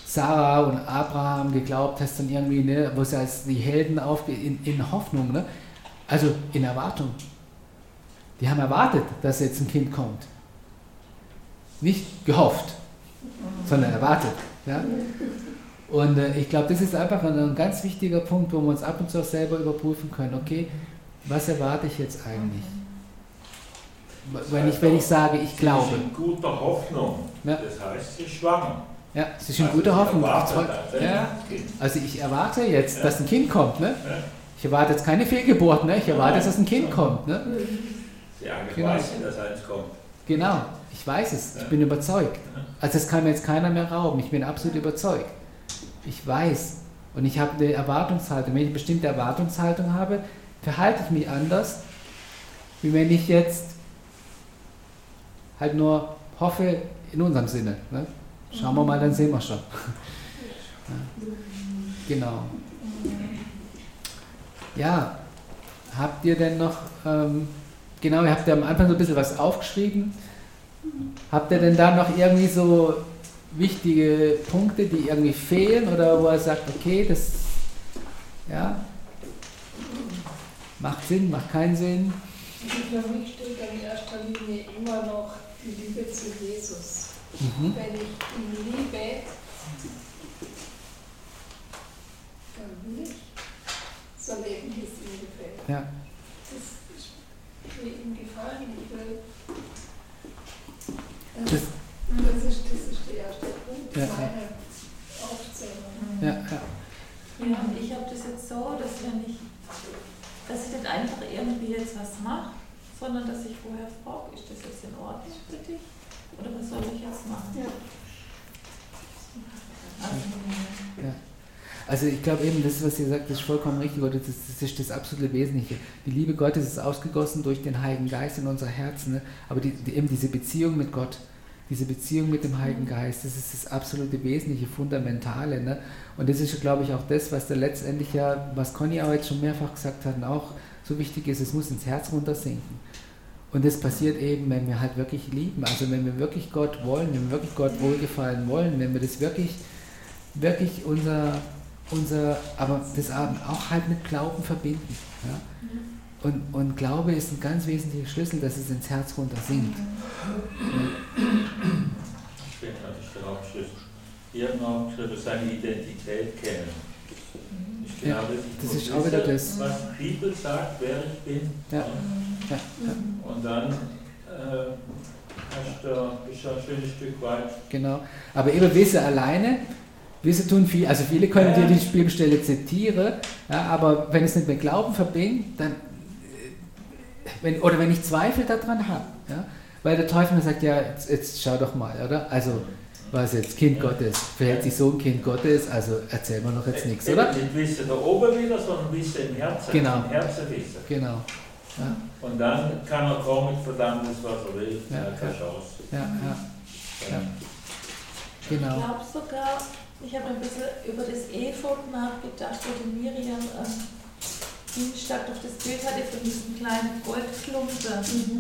Sarah und Abraham geglaubt hast, dann irgendwie, ne, wo sie als die Helden aufgehen, in, in Hoffnung, ne? Also in Erwartung. Die haben erwartet, dass jetzt ein Kind kommt. Nicht gehofft, sondern erwartet. Ja? Und äh, ich glaube, das ist einfach ein, ein ganz wichtiger Punkt, wo wir uns ab und zu auch selber überprüfen können. Okay, was erwarte ich jetzt eigentlich? Wenn ich, wenn ich sage, ich glaube. Sie ist in guter Hoffnung. Ja. Das heißt, sie ist schwanger. Ja, es ist in Also guter sie Hoffnung. erwartet das, Ja. Kind. Also ich erwarte jetzt, Ja. dass ein Kind kommt. Ne? Ja. Ich erwarte jetzt keine Fehlgeburt. Ne? Ich erwarte, dass ein Kind kommt. Ne? Sie eigentlich Genau. weiß, dass eins kommt. Genau, ich weiß es. Ich Ja. bin überzeugt. Ja. Also das kann mir jetzt keiner mehr rauben. Ich bin absolut überzeugt. Ich weiß. Und ich habe eine Erwartungshaltung. Wenn ich eine bestimmte Erwartungshaltung habe, verhalte ich mich anders, wie wenn ich jetzt halt nur hoffe in unserem Sinne. Ne? Schauen wir mal, dann sehen wir schon. Ja. Genau. Ja, habt ihr denn noch, ähm, genau, ihr habt ja am Anfang so ein bisschen was aufgeschrieben. Habt ihr denn da noch irgendwie so wichtige Punkte, die irgendwie fehlen oder wo er sagt, okay, das ja, macht Sinn, macht keinen Sinn? Also für mich steht in erster Linie immer noch die Liebe zu Jesus. Mhm. Wenn ich ihn liebe, dann will ich so leben, wie es ihm gefällt. Ja. Das ist mir ihm gefallen. Ich will, Das, das, ist, das ist der erste Punkt Ja. meiner Aufzählung. ja, ja. Ja, und ich habe das jetzt so, dass wenn ich, dass ich nicht einfach irgendwie jetzt was mache, sondern dass ich vorher frage, ist das jetzt in Ordnung für dich? Oder was soll ich jetzt machen? Ja. Also, Ja. Also ich glaube eben, das, was ihr sagt, ist vollkommen richtig, oder das, das ist das absolute Wesentliche. Die Liebe Gottes ist ausgegossen durch den Heiligen Geist in unser Herzen, ne? Aber die, die, eben diese Beziehung mit Gott, diese Beziehung mit dem Heiligen Geist, das ist das absolute Wesentliche, Fundamentale. Ne? Und das ist, glaube ich, auch das, was da letztendlich ja, was Conny auch jetzt schon mehrfach gesagt hat, und auch so wichtig ist, es muss ins Herz runtersinken. Und das passiert eben, wenn wir halt wirklich lieben, also wenn wir wirklich Gott wollen, wenn wir wirklich Gott wohlgefallen wollen, wenn wir das wirklich, wirklich unser, unser aber das auch halt mit Glauben verbinden. Ja? Und, und Glaube ist ein ganz wesentlicher Schlüssel, dass es ins Herz runtersinkt. Ich bin natürlich der Hauptschlüssel. Ihr habt noch geschrieben, seine Identität kennen. Ich glaube, Ja, ich das ist muss auch wieder wissen, das. was die Bibel sagt, wer ich bin. Ja. Ja, ja, Und dann äh, hast du, bist du ein schönes Stück weit. genau. Aber eben Wissen alleine, Wissen tun viel, also viele können dir die Bibelstelle zitieren, ja, aber wenn ich es nicht mit Glauben verbinde, dann, äh, wenn, oder wenn ich Zweifel daran habe, ja, weil der Teufel mir sagt, ja, jetzt, jetzt schau doch mal, oder? Also, was jetzt, Kind Gottes, verhält sich so ein Kind Gottes, also erzähl mir doch jetzt nichts, oder? Nicht Wissen da oben wieder, sondern Wissen im Herzen. Genau. Im Herzen wissen. Genau. Ja, Und dann kann er kommen mit Verdammnis, was er will. Ja, Er hat keine ja. Chance. ja, ja, ja. Ich Genau. glaube sogar, ich habe ein bisschen über das Ephod nachgedacht, wo die Miriam ähm, Dienstag durch das Bild hatte von diesem kleinen Goldklumpen.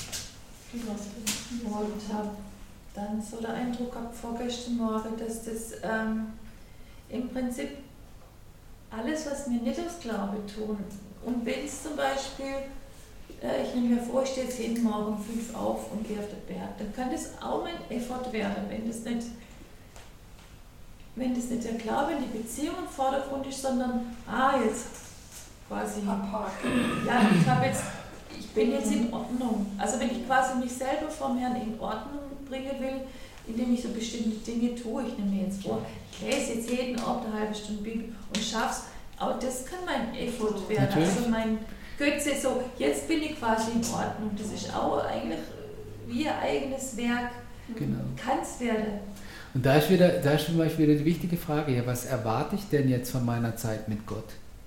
Und habe dann so den Eindruck gehabt vorgestern Morgen, dass das ähm, im Prinzip alles, was wir nicht aus Glaube tun, und wenn es zum Beispiel, äh, ich nehme mir vor, ich stehe jetzt jeden Morgen um fünf auf und gehe auf den Berg, dann kann das auch mein Effort werden, wenn das nicht, wenn das nicht der Glaube in die Beziehung im Vordergrund ist, sondern, ah, jetzt quasi, Abhaken. ja, ich habe jetzt, ich bin jetzt in Ordnung. Also wenn ich quasi mich selber vom Herrn in Ordnung bringen will, indem ich so bestimmte Dinge tue, ich nehme mir jetzt vor, ich lese jetzt jeden Abend eine halbe Stunde Bibel und schaff's, aber das kann mein Effort werden, Natürlich. also mein Götze, so, jetzt bin ich quasi in Ordnung. Das ist auch eigentlich wie ein eigenes Werk, Genau. kann es werden. Und da ist, wieder, da ist für mich wieder die wichtige Frage, ja, was erwarte ich denn jetzt von meiner Zeit mit Gott?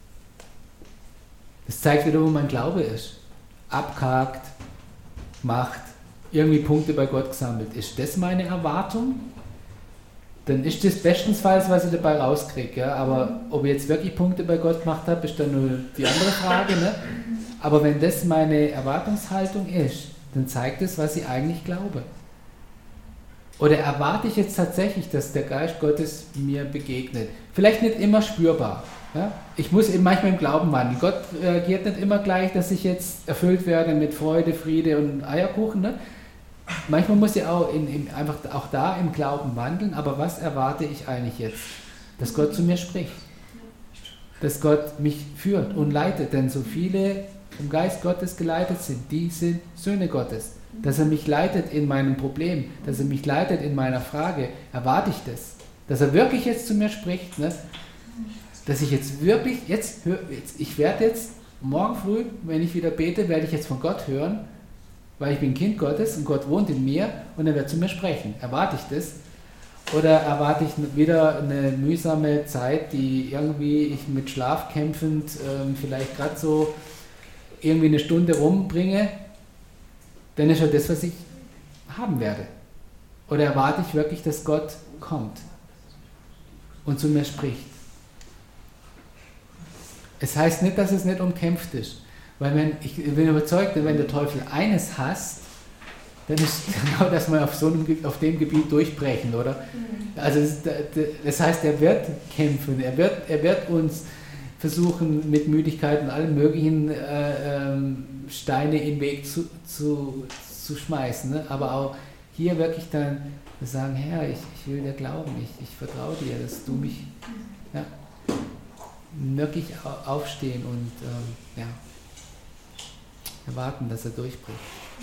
Das zeigt wieder, wo mein Glaube ist. Abgehakt, gemacht, irgendwie Punkte bei Gott gesammelt. Ist das meine Erwartung? Dann ist das bestensfalls, was ich dabei rauskriege. Ja? Aber ob ich jetzt wirklich Punkte bei Gott gemacht habe, ist dann nur die andere Frage. Ne? Aber wenn das meine Erwartungshaltung ist, dann zeigt es, was ich eigentlich glaube. Oder erwarte ich jetzt tatsächlich, dass der Geist Gottes mir begegnet? Vielleicht nicht immer spürbar. Ja? Ich muss eben manchmal im Glauben wandeln. Gott reagiert nicht immer gleich, dass ich jetzt erfüllt werde mit Freude, Friede und Eierkuchen. Ne? Manchmal muss ich auch in, in, einfach auch da im Glauben wandeln. Aber was erwarte ich eigentlich jetzt? Dass Gott zu mir spricht. Dass Gott mich führt und leitet. Denn so viele vom Geist Gottes geleitet sind, die sind Söhne Gottes. Dass er mich leitet in meinem Problem, dass er mich leitet in meiner Frage, erwarte ich das. Dass er wirklich jetzt zu mir spricht, ne? Dass ich jetzt wirklich, jetzt, hör, jetzt, ich werde jetzt morgen früh, wenn ich wieder bete, werde ich jetzt von Gott hören, weil ich bin Kind Gottes und Gott wohnt in mir und er wird zu mir sprechen. Erwarte ich das? Oder erwarte ich wieder eine mühsame Zeit, die irgendwie ich mit Schlaf kämpfend ähm, vielleicht gerade so irgendwie eine Stunde rumbringe? Dann ist ja das, was ich haben werde. Oder erwarte ich wirklich, dass Gott kommt und zu mir spricht? Es heißt nicht, dass es nicht umkämpft ist. Weil wenn, ich bin überzeugt, wenn der Teufel eines hasst, dann ist genau, dass wir auf, so einem, auf dem Gebiet durchbrechen, oder? Also das heißt, er wird kämpfen, er wird, er wird uns versuchen, mit Müdigkeit und allen möglichen äh, ähm, Steine in den Weg zu, zu, zu schmeißen. Ne? Aber auch hier wirklich dann sagen, Herr, ich, ich will dir glauben, ich, ich vertraue dir, dass du mich ja, wirklich aufstehen und ähm, ja, erwarten, dass er durchbricht.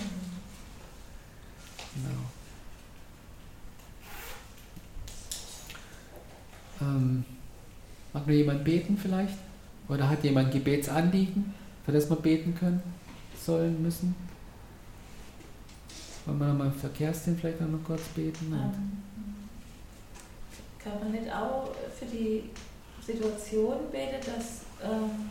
Genau. Ähm, mag nur jemand beten vielleicht? Oder hat jemand Gebetsanliegen, für das wir beten können, sollen, müssen? Wollen wir nochmal für Kerstin vielleicht noch kurz beten? Ähm, kann man nicht auch für die Situation beten, dass ähm,